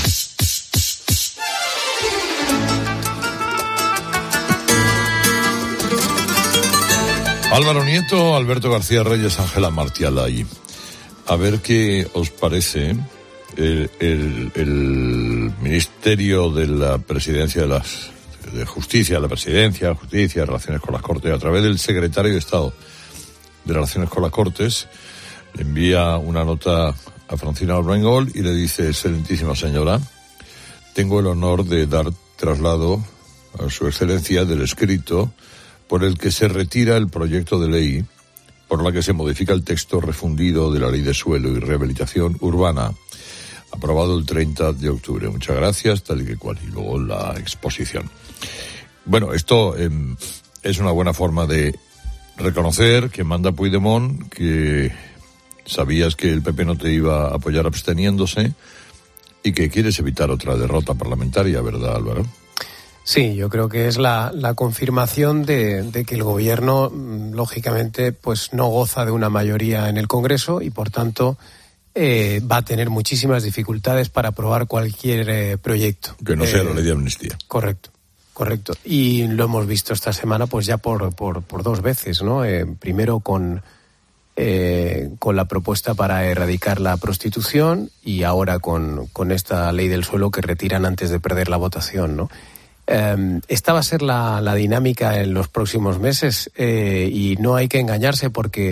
Álvaro Nieto, Alberto García Reyes, Ángela Martialay. A ver qué os parece el, el, el Ministerio de la Presidencia de las de Justicia, la Presidencia, Justicia, Relaciones con las Cortes, a través del Secretario de Estado de Relaciones con las Cortes, le envía una nota a Francina Armengol y le dice: excelentísima señora, tengo el honor de dar traslado a su excelencia del escrito por el que se retira el proyecto de ley por la que se modifica el texto refundido de la Ley de Suelo y Rehabilitación Urbana, aprobado el treinta de octubre. Muchas gracias, tal y que cual. Y luego la exposición. Bueno, esto eh, es una buena forma de reconocer que manda Puigdemont, que sabías que el P P no te iba a apoyar absteniéndose y que quieres evitar otra derrota parlamentaria, ¿verdad, Álvaro? Sí, yo creo que es la, la confirmación de, de que el gobierno, lógicamente, pues no goza de una mayoría en el Congreso y, por tanto, eh, va a tener muchísimas dificultades para aprobar cualquier eh, proyecto. Que no sea eh, la ley de amnistía. Correcto, correcto. Y lo hemos visto esta semana, pues ya por, por, por dos veces, ¿no? Eh, primero con... Eh, con la propuesta para erradicar la prostitución y ahora con, con esta ley del suelo que retiran antes de perder la votación, ¿no? Eh, esta va a ser la, la dinámica en los próximos meses eh, y no hay que engañarse porque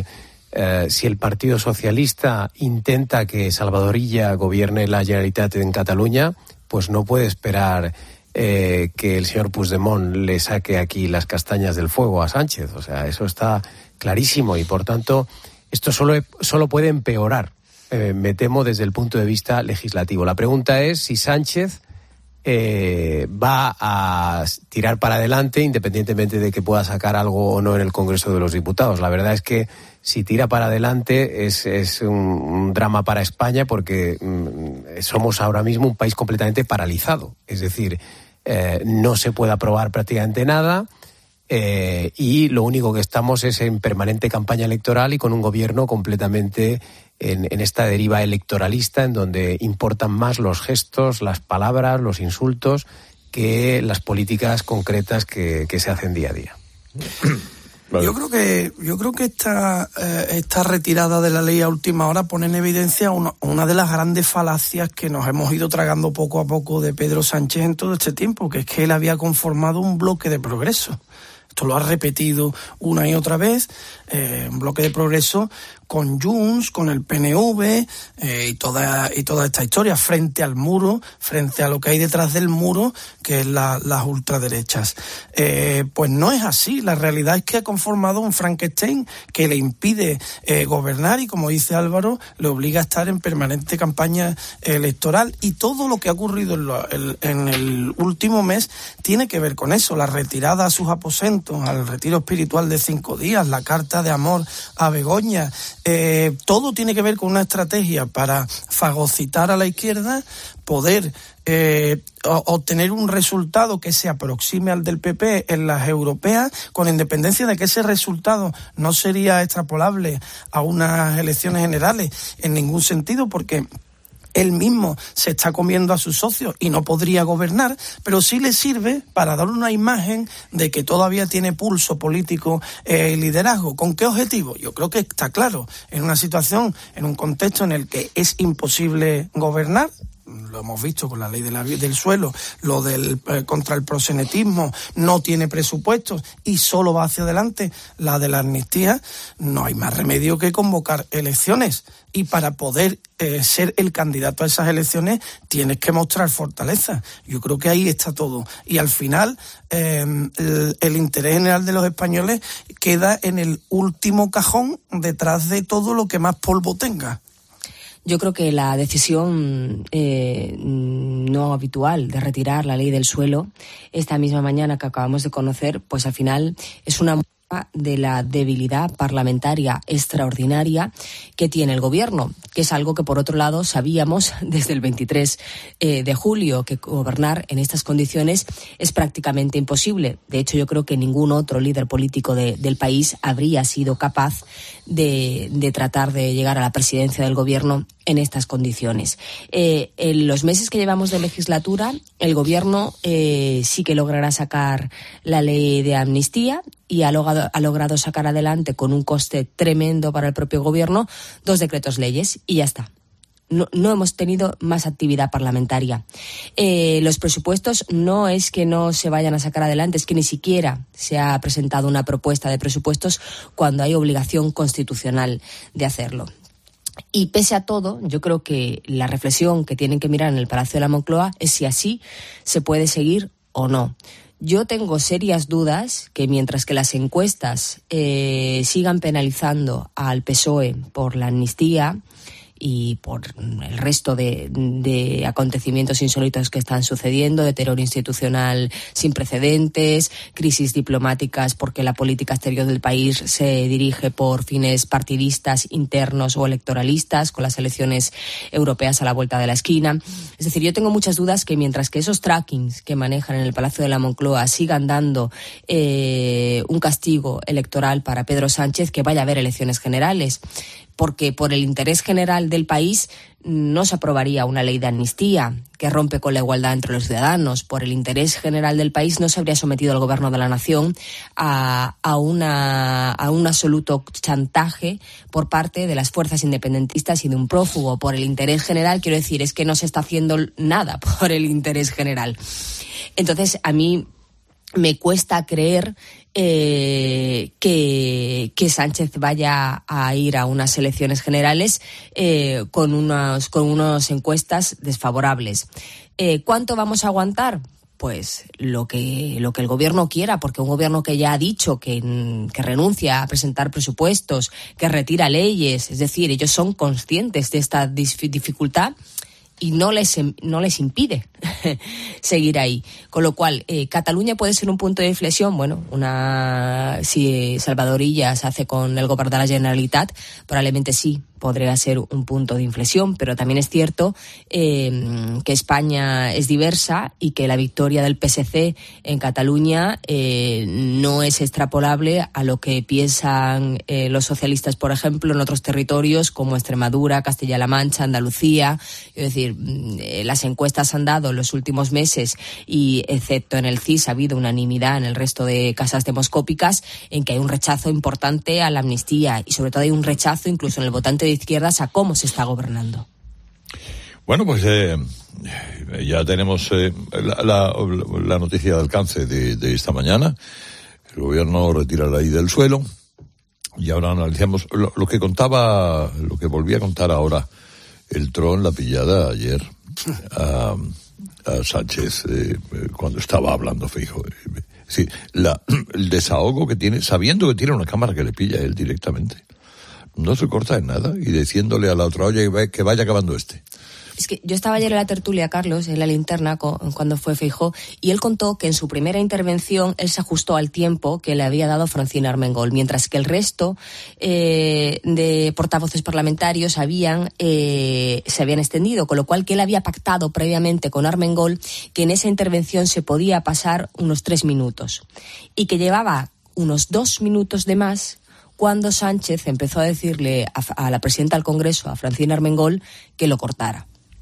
Eh, si el Partido Socialista intenta que Salvador Illa gobierne la Generalitat en Cataluña, pues no puede esperar eh, que el señor Puigdemont le saque aquí las castañas del fuego a Sánchez. O sea, eso está clarísimo y, por tanto, esto solo, solo puede empeorar, eh, me temo, desde el punto de vista legislativo. La pregunta es si Sánchez eh, va a tirar para adelante, independientemente de que pueda sacar algo o no en el Congreso de los Diputados. La verdad es que si tira para adelante es, es un, un drama para España, porque mm, somos ahora mismo un país completamente paralizado. Es decir, eh, no se puede aprobar prácticamente nada eh, y lo único que estamos es en permanente campaña electoral y con un gobierno completamente en, en esta deriva electoralista, en donde importan más los gestos, las palabras, los insultos, que las políticas concretas que, que se hacen día a día. Vale. Yo creo que yo creo que esta eh, esta retirada de la ley a última hora pone en evidencia una, una de las grandes falacias que nos hemos ido tragando poco a poco de Pedro Sánchez en todo este tiempo, que es que él había conformado un bloque de progreso. Esto lo ha repetido una y otra vez, eh, un bloque de progreso con Junts, con el P N V eh, y toda y toda esta historia frente al muro, frente a lo que hay detrás del muro, que es la, las ultraderechas. Eh, pues no es así. La realidad es que ha conformado un Frankenstein que le impide eh, gobernar y, como dice Álvaro, le obliga a estar en permanente campaña electoral. Y todo lo que ha ocurrido en, lo, el, en el último mes tiene que ver con eso: la retirada a sus aposentos, al retiro espiritual de cinco días, la carta de amor a Begoña. Eh, todo tiene que ver con una estrategia para fagocitar a la izquierda, poder eh, obtener un resultado que se aproxime al del P P en las europeas, con independencia de que ese resultado no sería extrapolable a unas elecciones generales en ningún sentido, porque él mismo se está comiendo a sus socios y no podría gobernar, pero sí le sirve para dar una imagen de que todavía tiene pulso político y eh, liderazgo. ¿Con qué objetivo? Yo creo que está claro, en una situación, en un contexto en el que es imposible gobernar. Lo hemos visto con la ley de la, del suelo, lo del eh, contra el proxenetismo, no tiene presupuestos y solo va hacia adelante la de la amnistía. No hay más remedio que convocar elecciones, y para poder eh, ser el candidato a esas elecciones tienes que mostrar fortaleza. Yo creo que ahí está todo, y al final eh, el, el interés general de los españoles queda en el último cajón, detrás de todo lo que más polvo tenga. Yo creo que la decisión eh, no habitual de retirar la ley del suelo esta misma mañana que acabamos de conocer, pues al final es una muestra de la debilidad parlamentaria extraordinaria que tiene el gobierno, que es algo que, por otro lado, sabíamos desde el veintitrés eh, de julio, que gobernar en estas condiciones es prácticamente imposible. De hecho, yo creo que ningún otro líder político de, del país habría sido capaz de, de tratar de llegar a la presidencia del gobierno en estas condiciones. Eh, en los meses que llevamos de legislatura, el gobierno eh, sí que logrará sacar la ley de amnistía y ha logrado, ha logrado sacar adelante, con un coste tremendo para el propio gobierno, dos decretos leyes y ya está. No, no hemos tenido más actividad parlamentaria. Eh, los presupuestos no es que no se vayan a sacar adelante, es que ni siquiera se ha presentado una propuesta de presupuestos cuando hay obligación constitucional de hacerlo. Y pese a todo, yo creo que la reflexión que tienen que mirar en el Palacio de la Moncloa es si así se puede seguir o no. Yo tengo serias dudas que mientras que las encuestas eh, sigan penalizando al P S O E por la amnistía y por el resto de, de acontecimientos insólitos que están sucediendo, de terror institucional sin precedentes, crisis diplomáticas porque la política exterior del país se dirige por fines partidistas, internos o electoralistas, con las elecciones europeas a la vuelta de la esquina. Es decir, yo tengo muchas dudas que mientras que esos trackings que manejan en el Palacio de la Moncloa sigan dando eh, un castigo electoral para Pedro Sánchez, que vaya a haber elecciones generales, porque por el interés general del país no se aprobaría una ley de amnistía que rompe con la igualdad entre los ciudadanos. Por el interés general del país no se habría sometido al gobierno de la nación a, a, una, a un absoluto chantaje por parte de las fuerzas independentistas y de un prófugo. Por el interés general, quiero decir, es que no se está haciendo nada por el interés general. Entonces, a mí me cuesta creer eh, que, que Sánchez vaya a ir a unas elecciones generales eh, con unas con unas encuestas desfavorables. Eh, ¿Cuánto vamos a aguantar? Pues lo que lo que el gobierno quiera, porque un gobierno que ya ha dicho que, que renuncia a presentar presupuestos, que retira leyes, es decir, ellos son conscientes de esta dificultad y no les no les impide seguir ahí. Con lo cual, eh, Cataluña puede ser un punto de inflexión. Bueno, una si Salvador Illa se hace con el gobierno de la Generalitat, probablemente sí podría ser un punto de inflexión, pero también es cierto eh, que España es diversa y que la victoria del P S C en Cataluña eh, no es extrapolable a lo que piensan eh, los socialistas, por ejemplo, en otros territorios como Extremadura, Castilla-La Mancha, Andalucía. Es decir, eh, las encuestas han dado en los últimos meses y, excepto en el C I S, ha habido unanimidad en el resto de casas demoscópicas en que hay un rechazo importante a la amnistía y, sobre todo, hay un rechazo incluso en el votante de izquierdas a cómo se está gobernando. Bueno, pues eh, ya tenemos eh, la, la, la noticia de alcance de, de esta mañana. El gobierno retira la ley del suelo y ahora analizamos lo, lo que contaba, lo que volvía a contar ahora el Tron, la pillada ayer a, a Sánchez eh, cuando estaba hablando Feijóo. Sí, la, el desahogo que tiene, sabiendo que tiene una cámara que le pilla a él directamente. No se corta en nada y diciéndole a la otra, oye, que vaya acabando este. Es que yo estaba ayer en la tertulia, Carlos, en la linterna, cuando fue Feijóo, y él contó que en su primera intervención él se ajustó al tiempo que le había dado Francina Armengol, mientras que el resto eh, de portavoces parlamentarios habían eh, se habían extendido, con lo cual que él había pactado previamente con Armengol que en esa intervención se podía pasar unos tres minutos y que llevaba unos dos minutos de más cuando Sánchez empezó a decirle a, a la presidenta del Congreso, a Francina Armengol, que lo cortara.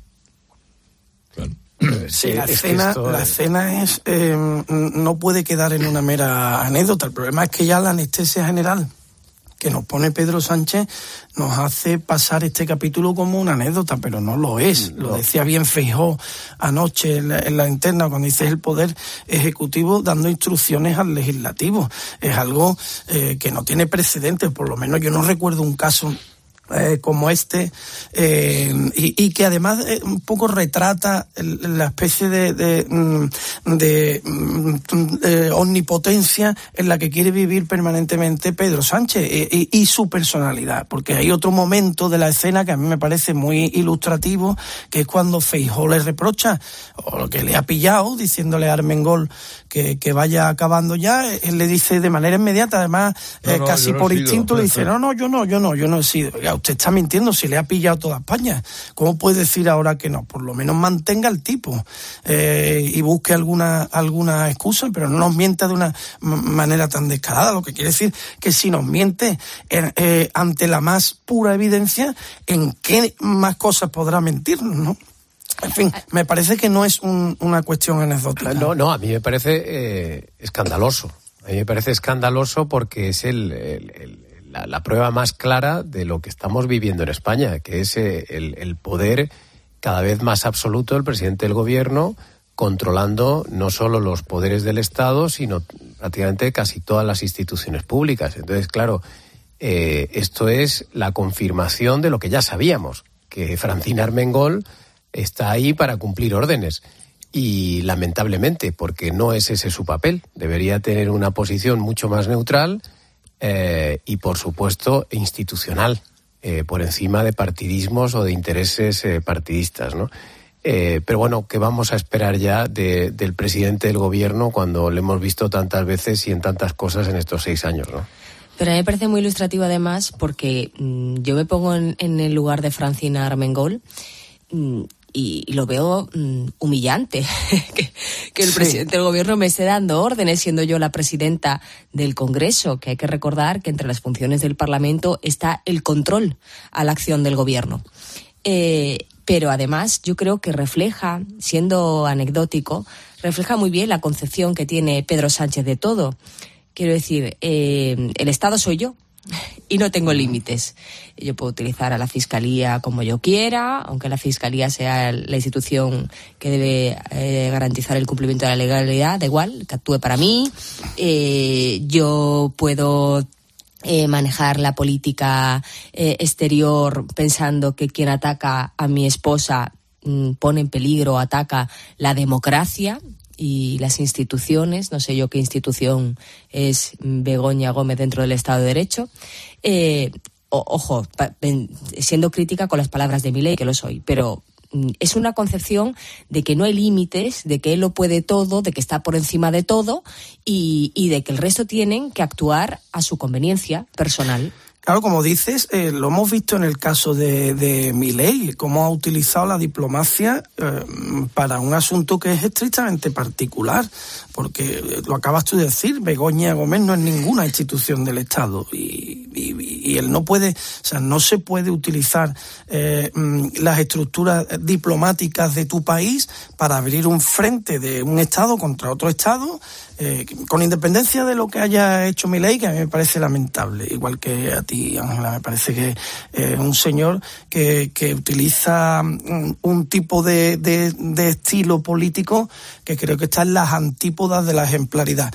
Sí, la escena, es... la escena es eh, no puede quedar en una mera anécdota. El problema es que ya la anestesia general que nos pone Pedro Sánchez nos hace pasar este capítulo como una anécdota, pero no lo es. No. Lo decía bien Feijóo anoche en la, en la interna cuando dice el Poder Ejecutivo dando instrucciones al Legislativo. Es algo eh, que no tiene precedentes, por lo menos yo no recuerdo un caso Eh, como este eh, y, y que además eh, un poco retrata el, la especie de de, de, de, de omnipotencia en la que quiere vivir permanentemente Pedro Sánchez eh, y, y su personalidad, porque hay otro momento de la escena que a mí me parece muy ilustrativo, que es cuando Feijóo le reprocha o lo que le ha pillado diciéndole a Armengol que, que vaya acabando ya. Él le dice de manera inmediata, además no, eh, no, casi no por instinto sido, le dice no, no, yo no, yo no, yo no he sido. Oiga, usted está mintiendo, si le ha pillado toda España. ¿Cómo puede decir ahora que no? Por lo menos mantenga el tipo eh, y busque alguna alguna excusa, pero no nos mienta de una m- manera tan descarada. Lo que quiere decir que si nos miente eh, eh, ante la más pura evidencia, ¿en qué más cosas podrá mentirnos, no? En fin, me parece que no es un, una cuestión anecdótica. No, no, a mí me parece eh, escandaloso. A mí me parece escandaloso porque es el, el, el, la, la prueba más clara de lo que estamos viviendo en España, que es eh, el, el poder cada vez más absoluto del presidente del gobierno, controlando no solo los poderes del Estado, sino prácticamente casi todas las instituciones públicas. Entonces, claro, eh, esto es la confirmación de lo que ya sabíamos, que Francina Armengol está ahí para cumplir órdenes y lamentablemente, porque no es ese su papel, debería tener una posición mucho más neutral eh, y por supuesto institucional, eh, por encima de partidismos o de intereses eh, partidistas, ¿no? Eh, pero bueno, ¿qué vamos a esperar ya de, del presidente del gobierno cuando le hemos visto tantas veces y en tantas cosas en estos seis años, ¿no? Pero a mí me parece muy ilustrativo además porque mmm, yo me pongo en, en el lugar de Francina Armengol mmm, Y, y lo veo mm, humillante que, que el sí. presidente del gobierno me esté dando órdenes siendo yo la presidenta del Congreso, que hay que recordar que entre las funciones del Parlamento está el control a la acción del gobierno. Eh, pero además yo creo que refleja, siendo anecdótico, refleja muy bien la concepción que tiene Pedro Sánchez de todo. Quiero decir, eh, el Estado soy yo. y no tengo límites. Yo puedo utilizar a la Fiscalía como yo quiera, aunque la Fiscalía sea la institución que debe eh, garantizar el cumplimiento de la legalidad, da igual, que actúe para mí. Eh, yo puedo eh, manejar la política eh, exterior pensando que quien ataca a mi esposa mmm, pone en peligro, ataca la democracia y las instituciones. No sé yo qué institución es Begoña Gómez dentro del Estado de Derecho. Eh, o, ojo, pa, pen, siendo crítica con las palabras de Milei, que lo soy, pero mm, es una concepción de que no hay límites, de que él lo puede todo, de que está por encima de todo y, y de que el resto tienen que actuar a su conveniencia personal. Claro, como dices, eh, lo hemos visto en el caso de, de Milei, cómo ha utilizado la diplomacia eh, para un asunto que es estrictamente particular, porque eh, lo acabas tú de decir, Begoña Gómez no es ninguna institución del Estado y, y, y él no puede, o sea, no se puede utilizar eh, las estructuras diplomáticas de tu país para abrir un frente de un Estado contra otro Estado, eh, con independencia de lo que haya hecho Milei, que a mí me parece lamentable, igual que a ti, Ángela, me parece que es eh, un señor que, que utiliza un, un tipo de, de, de estilo político que creo que está en las antípodas de la ejemplaridad.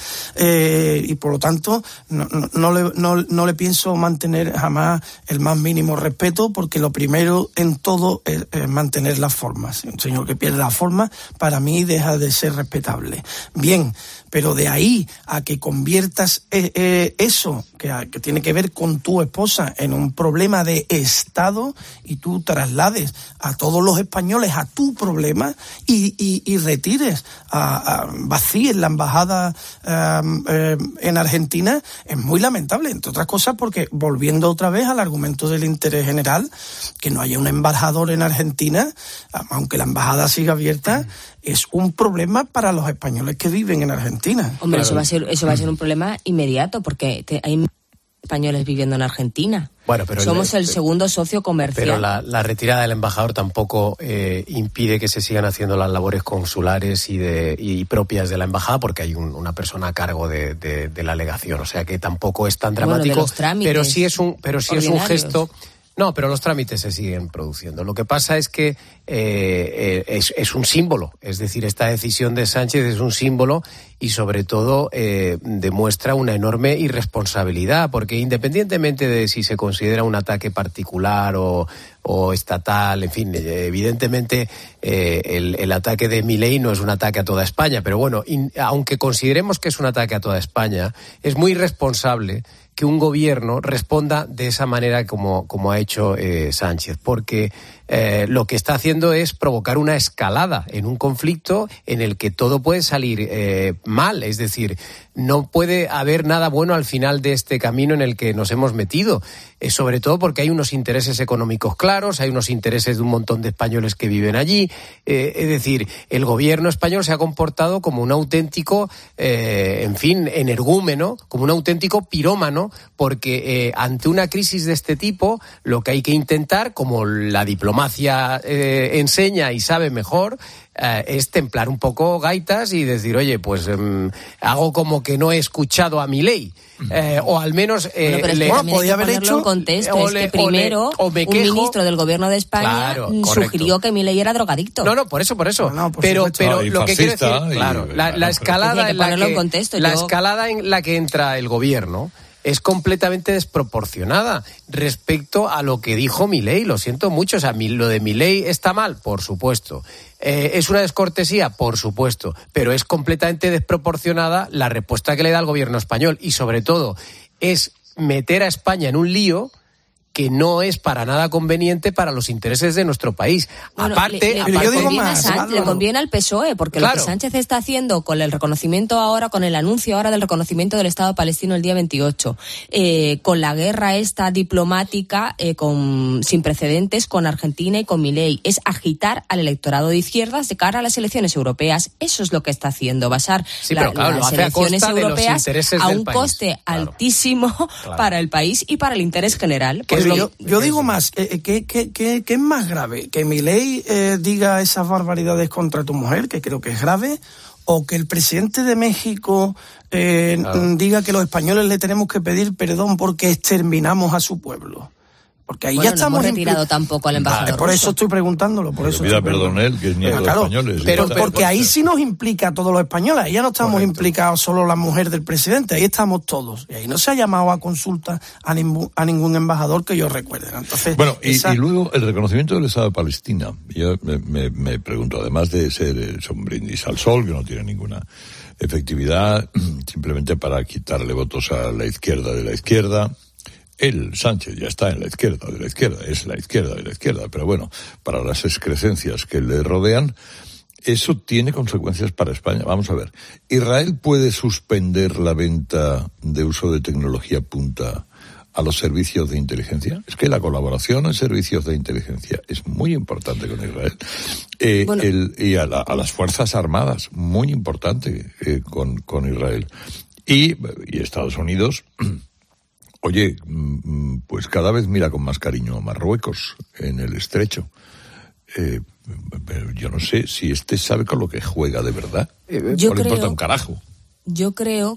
Eh, y por lo tanto, no, no, no, le, no, no le pienso mantener jamás el más mínimo respeto, porque lo primero en todo es, es mantener las formas. Un señor que pierde la forma, para mí deja de ser respetable. Bien, pero de ahí a que conviertas eh, eh, eso, que, que tiene que ver con tu esposa, en un problema de Estado, y tú traslades a todos los españoles a tu problema y, y, y retires, a, a, vacíes la embajada eh, eh, en Argentina, es muy lamentable, entre otras cosas porque, volviendo otra vez al argumento del interés general, que no haya un embajador en Argentina, aunque la embajada siga abierta, es un problema para los españoles que viven en Argentina. Hombre, claro. eso va a ser, eso va a ser un problema inmediato, porque te, hay españoles viviendo en Argentina. Bueno, pero somos el, el segundo socio comercial. Pero la, la retirada del embajador tampoco eh, impide que se sigan haciendo las labores consulares y de y propias de la embajada, porque hay un, una persona a cargo de, de, de la legación, o sea que tampoco es tan dramático. Bueno, de los trámites pero sí es un, pero sí es un ordinarios. gesto. No, pero los trámites se siguen produciendo. Lo que pasa es que eh, eh, es, es un símbolo, es decir, esta decisión de Sánchez es un símbolo y sobre todo eh, demuestra una enorme irresponsabilidad, porque independientemente de si se considera un ataque particular o, o estatal, en fin, evidentemente eh, el, el ataque de Milei no es un ataque a toda España, pero bueno, in, aunque consideremos que es un ataque a toda España, es muy irresponsable que un gobierno responda de esa manera como, como ha hecho eh, Sánchez, porque eh, lo que está haciendo es provocar una escalada en un conflicto en el que todo puede salir eh, mal, es decir, no puede haber nada bueno al final de este camino en el que nos hemos metido, eh, sobre todo porque hay unos intereses económicos claros, hay unos intereses de un montón de españoles que viven allí, eh, es decir, el gobierno español se ha comportado como un auténtico, eh, en fin, energúmeno, como un auténtico pirómano, porque eh, ante una crisis de este tipo, lo que hay que intentar, como la diplomacia eh, enseña y sabe mejor, eh, es templar un poco gaitas y decir, oye, pues eh, hago como que no he escuchado a Milei. Eh, o al menos eh, bueno, pero es le que bueno, podía haber hecho en contexto, o es le, que primero o le, o me quejo, un ministro del gobierno de España claro, sugirió que Milei era drogadicto. No, no, por eso, por eso. No, no, por pero supuesto. pero no, lo que quiero decir, y, claro, la, la escalada que en la que, en contexto, la yo... escalada en la que entra el gobierno es completamente desproporcionada respecto a lo que dijo Milei. Lo siento mucho, o sea, lo de Milei está mal, por supuesto. Eh, ¿Es una descortesía? Por supuesto. Pero es completamente desproporcionada la respuesta que le da el gobierno español. Y sobre todo, es meter a España en un lío que no es para nada conveniente para los intereses de nuestro país. Bueno, aparte, le, le, aparte yo digo más, a Sánchez, le conviene al P S O E, porque claro, lo que Sánchez está haciendo con el reconocimiento ahora, con el anuncio ahora del reconocimiento del Estado palestino el día veintiocho, eh, con la guerra esta diplomática eh, con, sin precedentes con Argentina y con Milei, es agitar al electorado de izquierdas de cara a las elecciones europeas. Eso es lo que está haciendo, basar sí, la, claro, las elecciones europeas a un país. coste claro. altísimo claro. para el país y para el interés general. Pero yo, yo digo más, ¿qué eh, que, que, que es más grave? ¿Que Milei eh, diga esas barbaridades contra tu mujer, que creo que es grave, o que el presidente de México eh, claro. diga que los españoles le tenemos que pedir perdón porque exterminamos a su pueblo. Porque ahí bueno, ya estamos no hemos retirado impl... tampoco al embajador vale, por ruso. eso estoy preguntándolo, por eso. Pida perdón él, que es nieto de claro, españoles. Pero porque ahí sí nos implica a todos los españoles, ahí ya no estamos Correcto. implicados solo la mujer del presidente, ahí estamos todos. Y ahí no se ha llamado a consulta a ningún, a ningún embajador que yo recuerde. Entonces, bueno, y, esa... y luego el reconocimiento del Estado de Palestina. Yo me, me, me pregunto, además de ser un brindis al sol, que no tiene ninguna efectividad, simplemente para quitarle votos a la izquierda de la izquierda. Él, Sánchez, ya está en la izquierda de la izquierda, es la izquierda de la izquierda, pero bueno, para las excrescencias que le rodean, eso tiene consecuencias para España. Vamos a ver, ¿Israel puede suspender la venta de uso de tecnología punta a los servicios de inteligencia? Es que la colaboración en servicios de inteligencia es muy importante con Israel. Eh, bueno. el, y a, la, a las Fuerzas Armadas, muy importante eh, con, con Israel. Y, y Estados Unidos... Oye, pues cada vez mira con más cariño a Marruecos en el Estrecho. Eh, pero yo no sé si este sabe con lo que juega de verdad. Yo no le creo, importa un carajo. Yo creo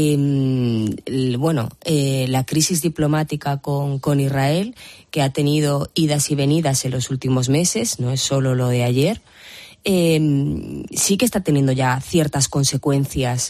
que, bueno, eh, la crisis diplomática con, con Israel, que ha tenido idas y venidas en los últimos meses, no es solo lo de ayer, Eh, sí que está teniendo ya ciertas consecuencias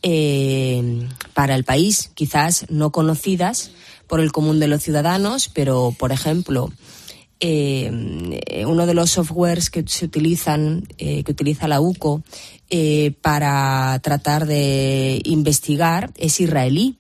eh, para el país, quizás no conocidas por el común de los ciudadanos, pero, por ejemplo, eh, uno de los softwares que se utilizan, eh, que utiliza la U C O eh, para tratar de investigar es israelí.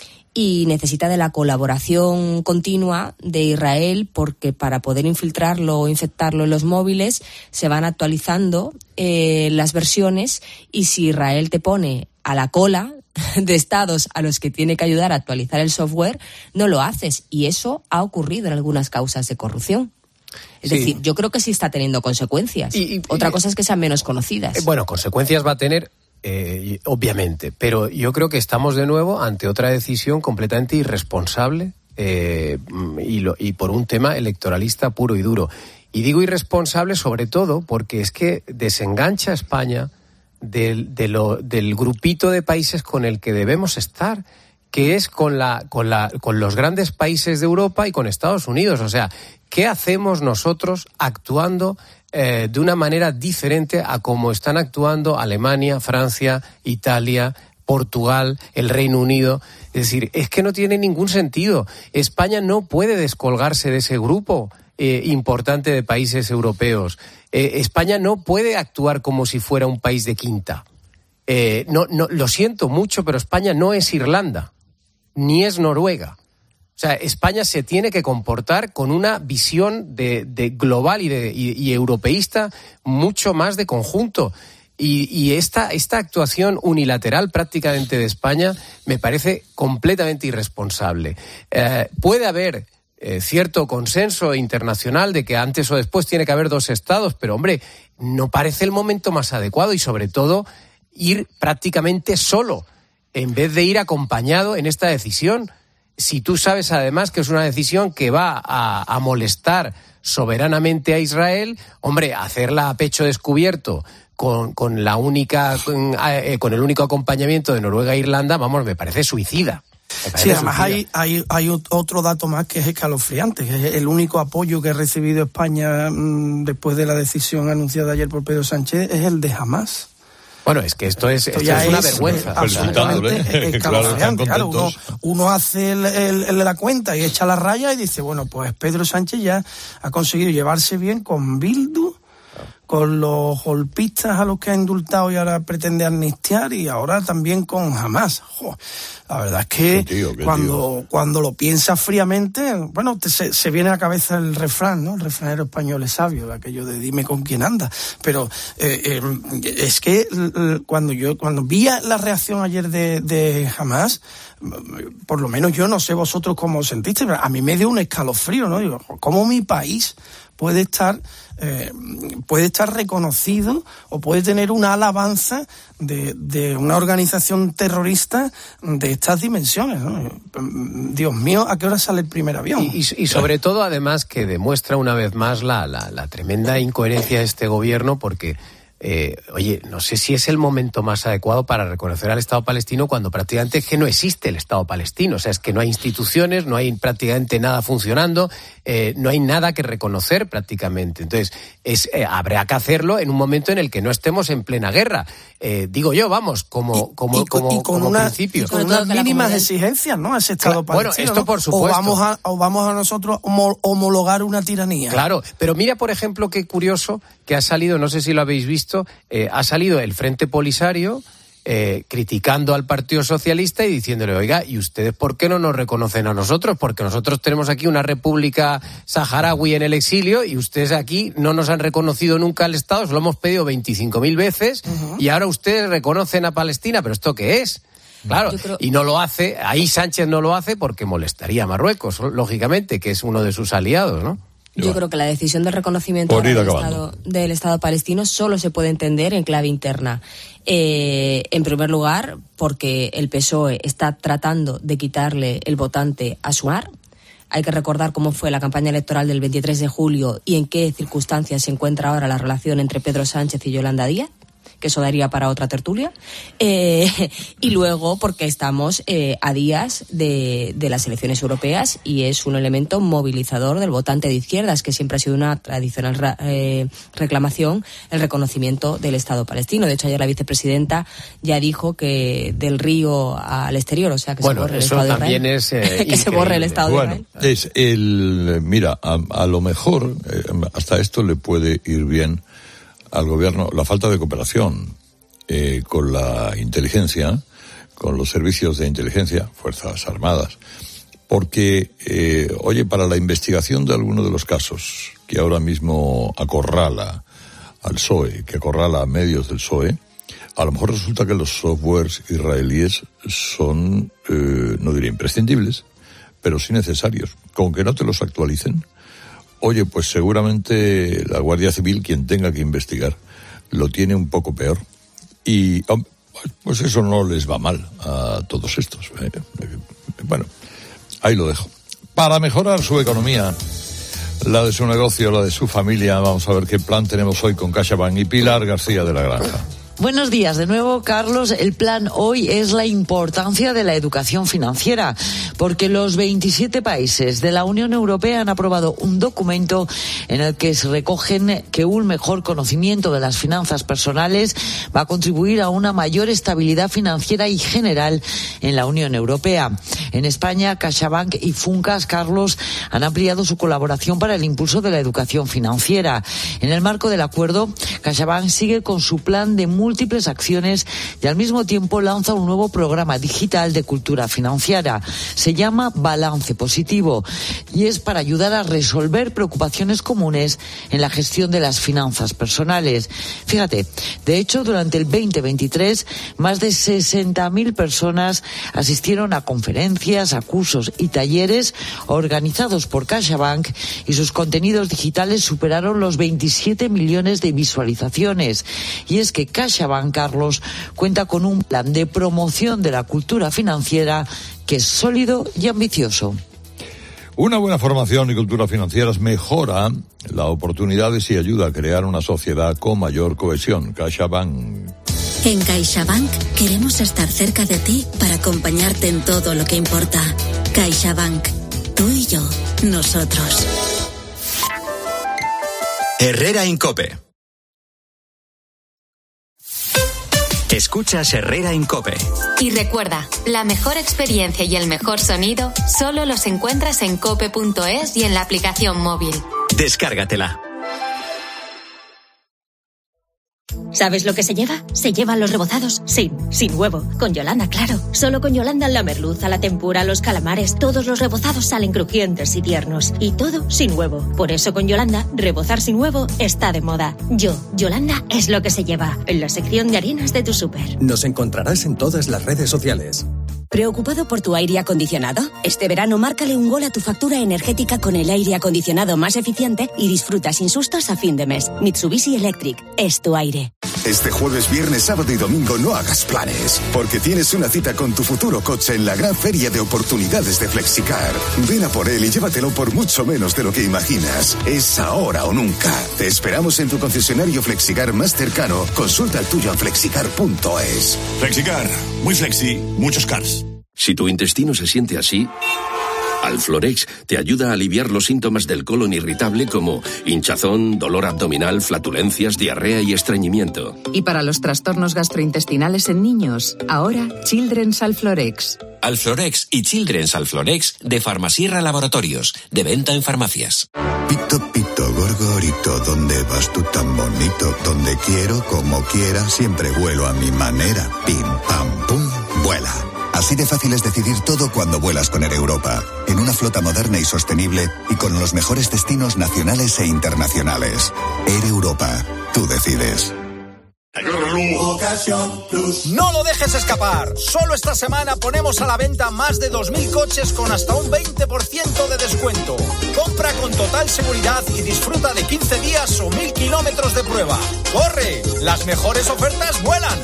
Y necesita de la colaboración continua de Israel porque para poder infiltrarlo o infectarlo en los móviles se van actualizando eh, las versiones y si Israel te pone a la cola de estados a los que tiene que ayudar a actualizar el software, no lo haces. Y eso ha ocurrido en algunas causas de corrupción. Es sí. decir, yo creo que sí está teniendo consecuencias. Y, y, Otra y, cosa es que sean menos conocidas. Eh, bueno, consecuencias va a tener... Eh, obviamente, pero yo creo que estamos de nuevo ante otra decisión completamente irresponsable eh, y, lo, y por un tema electoralista puro y duro. Y digo irresponsable sobre todo porque es que desengancha a España del, de lo, del grupito de países con el que debemos estar, que es con, la, con, la, con los grandes países de Europa y con Estados Unidos. O sea, ¿qué hacemos nosotros actuando Eh, de una manera diferente a como están actuando Alemania, Francia, Italia, Portugal, el Reino Unido? Es decir, es que no tiene ningún sentido. España no puede descolgarse de ese grupo eh, importante de países europeos. Eh, España no puede actuar como si fuera un país de quinta. Eh, no, no, lo siento mucho, pero España no es Irlanda, ni es Noruega. O sea, España se tiene que comportar con una visión de, de global y, de, y, y europeísta mucho más de conjunto. Y, y esta, esta actuación unilateral prácticamente de España me parece completamente irresponsable. Eh, puede haber eh, cierto consenso internacional de que antes o después tiene que haber dos estados, pero hombre, no parece el momento más adecuado y sobre todo ir prácticamente solo en vez de ir acompañado en esta decisión. Si tú sabes además que es una decisión que va a, a molestar soberanamente a Israel, hombre, hacerla a pecho descubierto con, con la única con, eh, con el único acompañamiento de Noruega e Irlanda, vamos, me parece suicida. Me parece sí, además suicida. hay, hay, hay otro dato más que es escalofriante, que es el único apoyo que ha recibido España mmm, después de la decisión anunciada ayer por Pedro Sánchez es el de Hamás. Bueno, es que esto es, esto esto es una es, vergüenza. Eh, absolutamente escalofriante. Claro, uno, uno hace el, el, el, la cuenta y echa la raya y dice, bueno, pues Pedro Sánchez ya ha conseguido llevarse bien con Bildu, con los golpistas a los que ha indultado y ahora pretende amnistiar, y ahora también con Hamás. Jo, la verdad es que tío, cuando, cuando lo piensas fríamente, bueno, te, se, se viene a la cabeza el refrán, ¿no? El refranero español es sabio, aquello de dime con quién anda. Pero eh, eh, es que cuando yo cuando vi la reacción ayer de, de Hamás, por lo menos yo no sé vosotros cómo os sentiste, pero a mí me dio un escalofrío, ¿no? Digo, ¿cómo mi país puede estar eh, puede estar reconocido o puede tener una alabanza de, de una organización terrorista de estas dimensiones, ¿no? Dios mío, ¿a qué hora sale el primer avión? Y, y, y sobre todo, además, que demuestra una vez más la, la, la tremenda incoherencia de este gobierno, porque eh, oye, no sé si es el momento más adecuado para reconocer al Estado palestino cuando prácticamente es que no existe el Estado palestino. O sea, es que no hay instituciones, no hay prácticamente nada funcionando, eh, no hay nada que reconocer prácticamente. Entonces, es, eh, habrá que hacerlo en un momento en el que no estemos en plena guerra. Eh, digo yo, vamos, como, como, y, como, y con como una, principio. Y con unas mínimas exigencias, ¿no? A ese Estado claro, palestino. Bueno, esto por supuesto. O vamos a, o vamos a nosotros homologar una tiranía. Claro, pero mira, por ejemplo, qué curioso que ha salido, no sé si lo habéis visto, eh, ha salido el Frente Polisario eh, criticando al Partido Socialista y diciéndole, oiga, ¿y ustedes por qué no nos reconocen a nosotros? Porque nosotros tenemos aquí una república saharaui en el exilio y ustedes aquí no nos han reconocido nunca al Estado, se lo hemos pedido veinticinco mil veces uh-huh. y ahora ustedes reconocen a Palestina, ¿pero esto qué es? Claro, creo... y no lo hace, ahí Sánchez no lo hace porque molestaría a Marruecos, lógicamente, que es uno de sus aliados, ¿no? Yo creo que la decisión de reconocimiento del Estado, del Estado palestino solo se puede entender en clave interna. Eh, en primer lugar, porque el P S O E está tratando de quitarle el votante a Sumar. Hay que recordar cómo fue la campaña electoral del veintitrés de julio y en qué circunstancias se encuentra ahora la relación entre Pedro Sánchez y Yolanda Díaz, que eso daría para otra tertulia, eh, y luego porque estamos eh, a días de, de las elecciones europeas y es un elemento movilizador del votante de izquierdas, que siempre ha sido una tradicional eh, reclamación el reconocimiento del Estado palestino. De hecho, ayer la vicepresidenta ya dijo que del río al exterior, o sea, que bueno, se borre el eso Estado también de Israel. Es, eh, que se borre el Estado bueno, de Israel. Es el, mira, a, a lo mejor eh, hasta esto le puede ir bien al gobierno la falta de cooperación eh, con la inteligencia, con los servicios de inteligencia, Fuerzas Armadas, porque, eh, oye, para la investigación de alguno de los casos que ahora mismo acorrala al P S O E, que acorrala a medios del P S O E, a lo mejor resulta que los softwares israelíes son, eh, no diría imprescindibles, pero sí necesarios. Con que no te los actualicen, oye, pues seguramente la Guardia Civil, quien tenga que investigar, lo tiene un poco peor. Y pues eso no les va mal a todos estos. Eh, eh, bueno, ahí lo dejo. Para mejorar su economía, la de su negocio, la de su familia, vamos a ver qué plan tenemos hoy con CaixaBank y Pilar García de la Granja. Buenos días de nuevo, Carlos. El plan hoy es la importancia de la educación financiera, porque los veintisiete países de la Unión Europea han aprobado un documento en el que se recogen que un mejor conocimiento de las finanzas personales va a contribuir a una mayor estabilidad financiera y general en la Unión Europea. En España, CaixaBank y Funcas, Carlos, han ampliado su colaboración para el impulso de la educación financiera. En el marco del acuerdo, CaixaBank sigue con su plan de múltiples acciones y al mismo tiempo lanza un nuevo programa digital de cultura financiera. Se llama Balance Positivo y es para ayudar a resolver preocupaciones comunes en la gestión de las finanzas personales. Fíjate, de hecho, durante el veinte veintitrés, más de sesenta mil personas asistieron a conferencias, a cursos y talleres organizados por CaixaBank y sus contenidos digitales superaron los veintisiete millones de visualizaciones. Y es que CaixaBank CaixaBank, Carlos, cuenta con un plan de promoción de la cultura financiera que es sólido y ambicioso. Una buena formación y cultura financieras mejora las oportunidades y ayuda a crear una sociedad con mayor cohesión. CaixaBank. En CaixaBank queremos estar cerca de ti para acompañarte en todo lo que importa. CaixaBank. Tú y yo. Nosotros. Herrera Incope. Escuchas Herrera Incope. Y recuerda, la mejor experiencia y el mejor sonido solo los encuentras en cope punto es y en la aplicación móvil. Descárgatela. ¿Sabes lo que se lleva? Se llevan los rebozados sin, sin huevo. Con Yolanda, claro. Solo con Yolanda la merluza, la tempura, los calamares, todos los rebozados salen crujientes y tiernos. Y todo sin huevo. Por eso con Yolanda, rebozar sin huevo está de moda. Yo, Yolanda, es lo que se lleva. En la sección de harinas de tu súper. Nos encontrarás en todas las redes sociales. ¿Preocupado por tu aire acondicionado? Este verano márcale un gol a tu factura energética con el aire acondicionado más eficiente y disfruta sin sustos a fin de mes. Mitsubishi Electric es tu aire. Este jueves, viernes, sábado y domingo no hagas planes, porque tienes una cita con tu futuro coche en la gran feria de oportunidades de Flexicar. Ven a por él y llévatelo por mucho menos de lo que imaginas. Es ahora o nunca. Te esperamos en tu concesionario Flexicar más cercano. Consulta el tuyo en flexicar punto es. Flexicar, muy flexi, muchos cars. Si tu intestino se siente así, Alflorex te ayuda a aliviar los síntomas del colon irritable como hinchazón, dolor abdominal, flatulencias, diarrea y estreñimiento. Y para los trastornos gastrointestinales en niños, ahora Children's Alflorex. Alflorex y Children's Alflorex de Farmasierra Laboratorios, de venta en farmacias. Pito, pito, gorgorito, ¿dónde vas tú tan bonito? Donde quiero, como quiera, siempre vuelo a mi manera. Pim, pam, pum, vuela. Así de fácil es decidir todo cuando vuelas con Air Europa, en una flota moderna y sostenible y con los mejores destinos nacionales e internacionales. Air Europa, tú decides. No lo dejes escapar. Solo esta semana ponemos a la venta más de dos mil coches con hasta un veinte por ciento de descuento. Compra con total seguridad y disfruta de quince días o mil kilómetros de prueba. ¡Corre! Las mejores ofertas vuelan.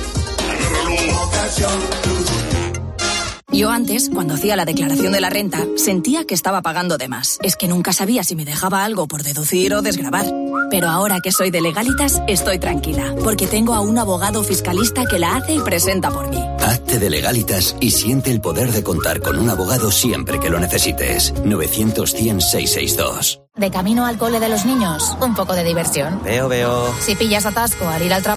Yo antes, cuando hacía la declaración de la renta, sentía que estaba pagando de más. Es que nunca sabía si me dejaba algo por deducir o desgravar. Pero ahora que soy de Legalitas, estoy tranquila, porque tengo a un abogado fiscalista que la hace y presenta por mí. Hazte de Legalitas y siente el poder de contar con un abogado siempre que lo necesites. novecientos, cien, seiscientos sesenta y dos. De camino al cole de los niños, un poco de diversión. Veo, veo. Si pillas atasco al ir al trabajo,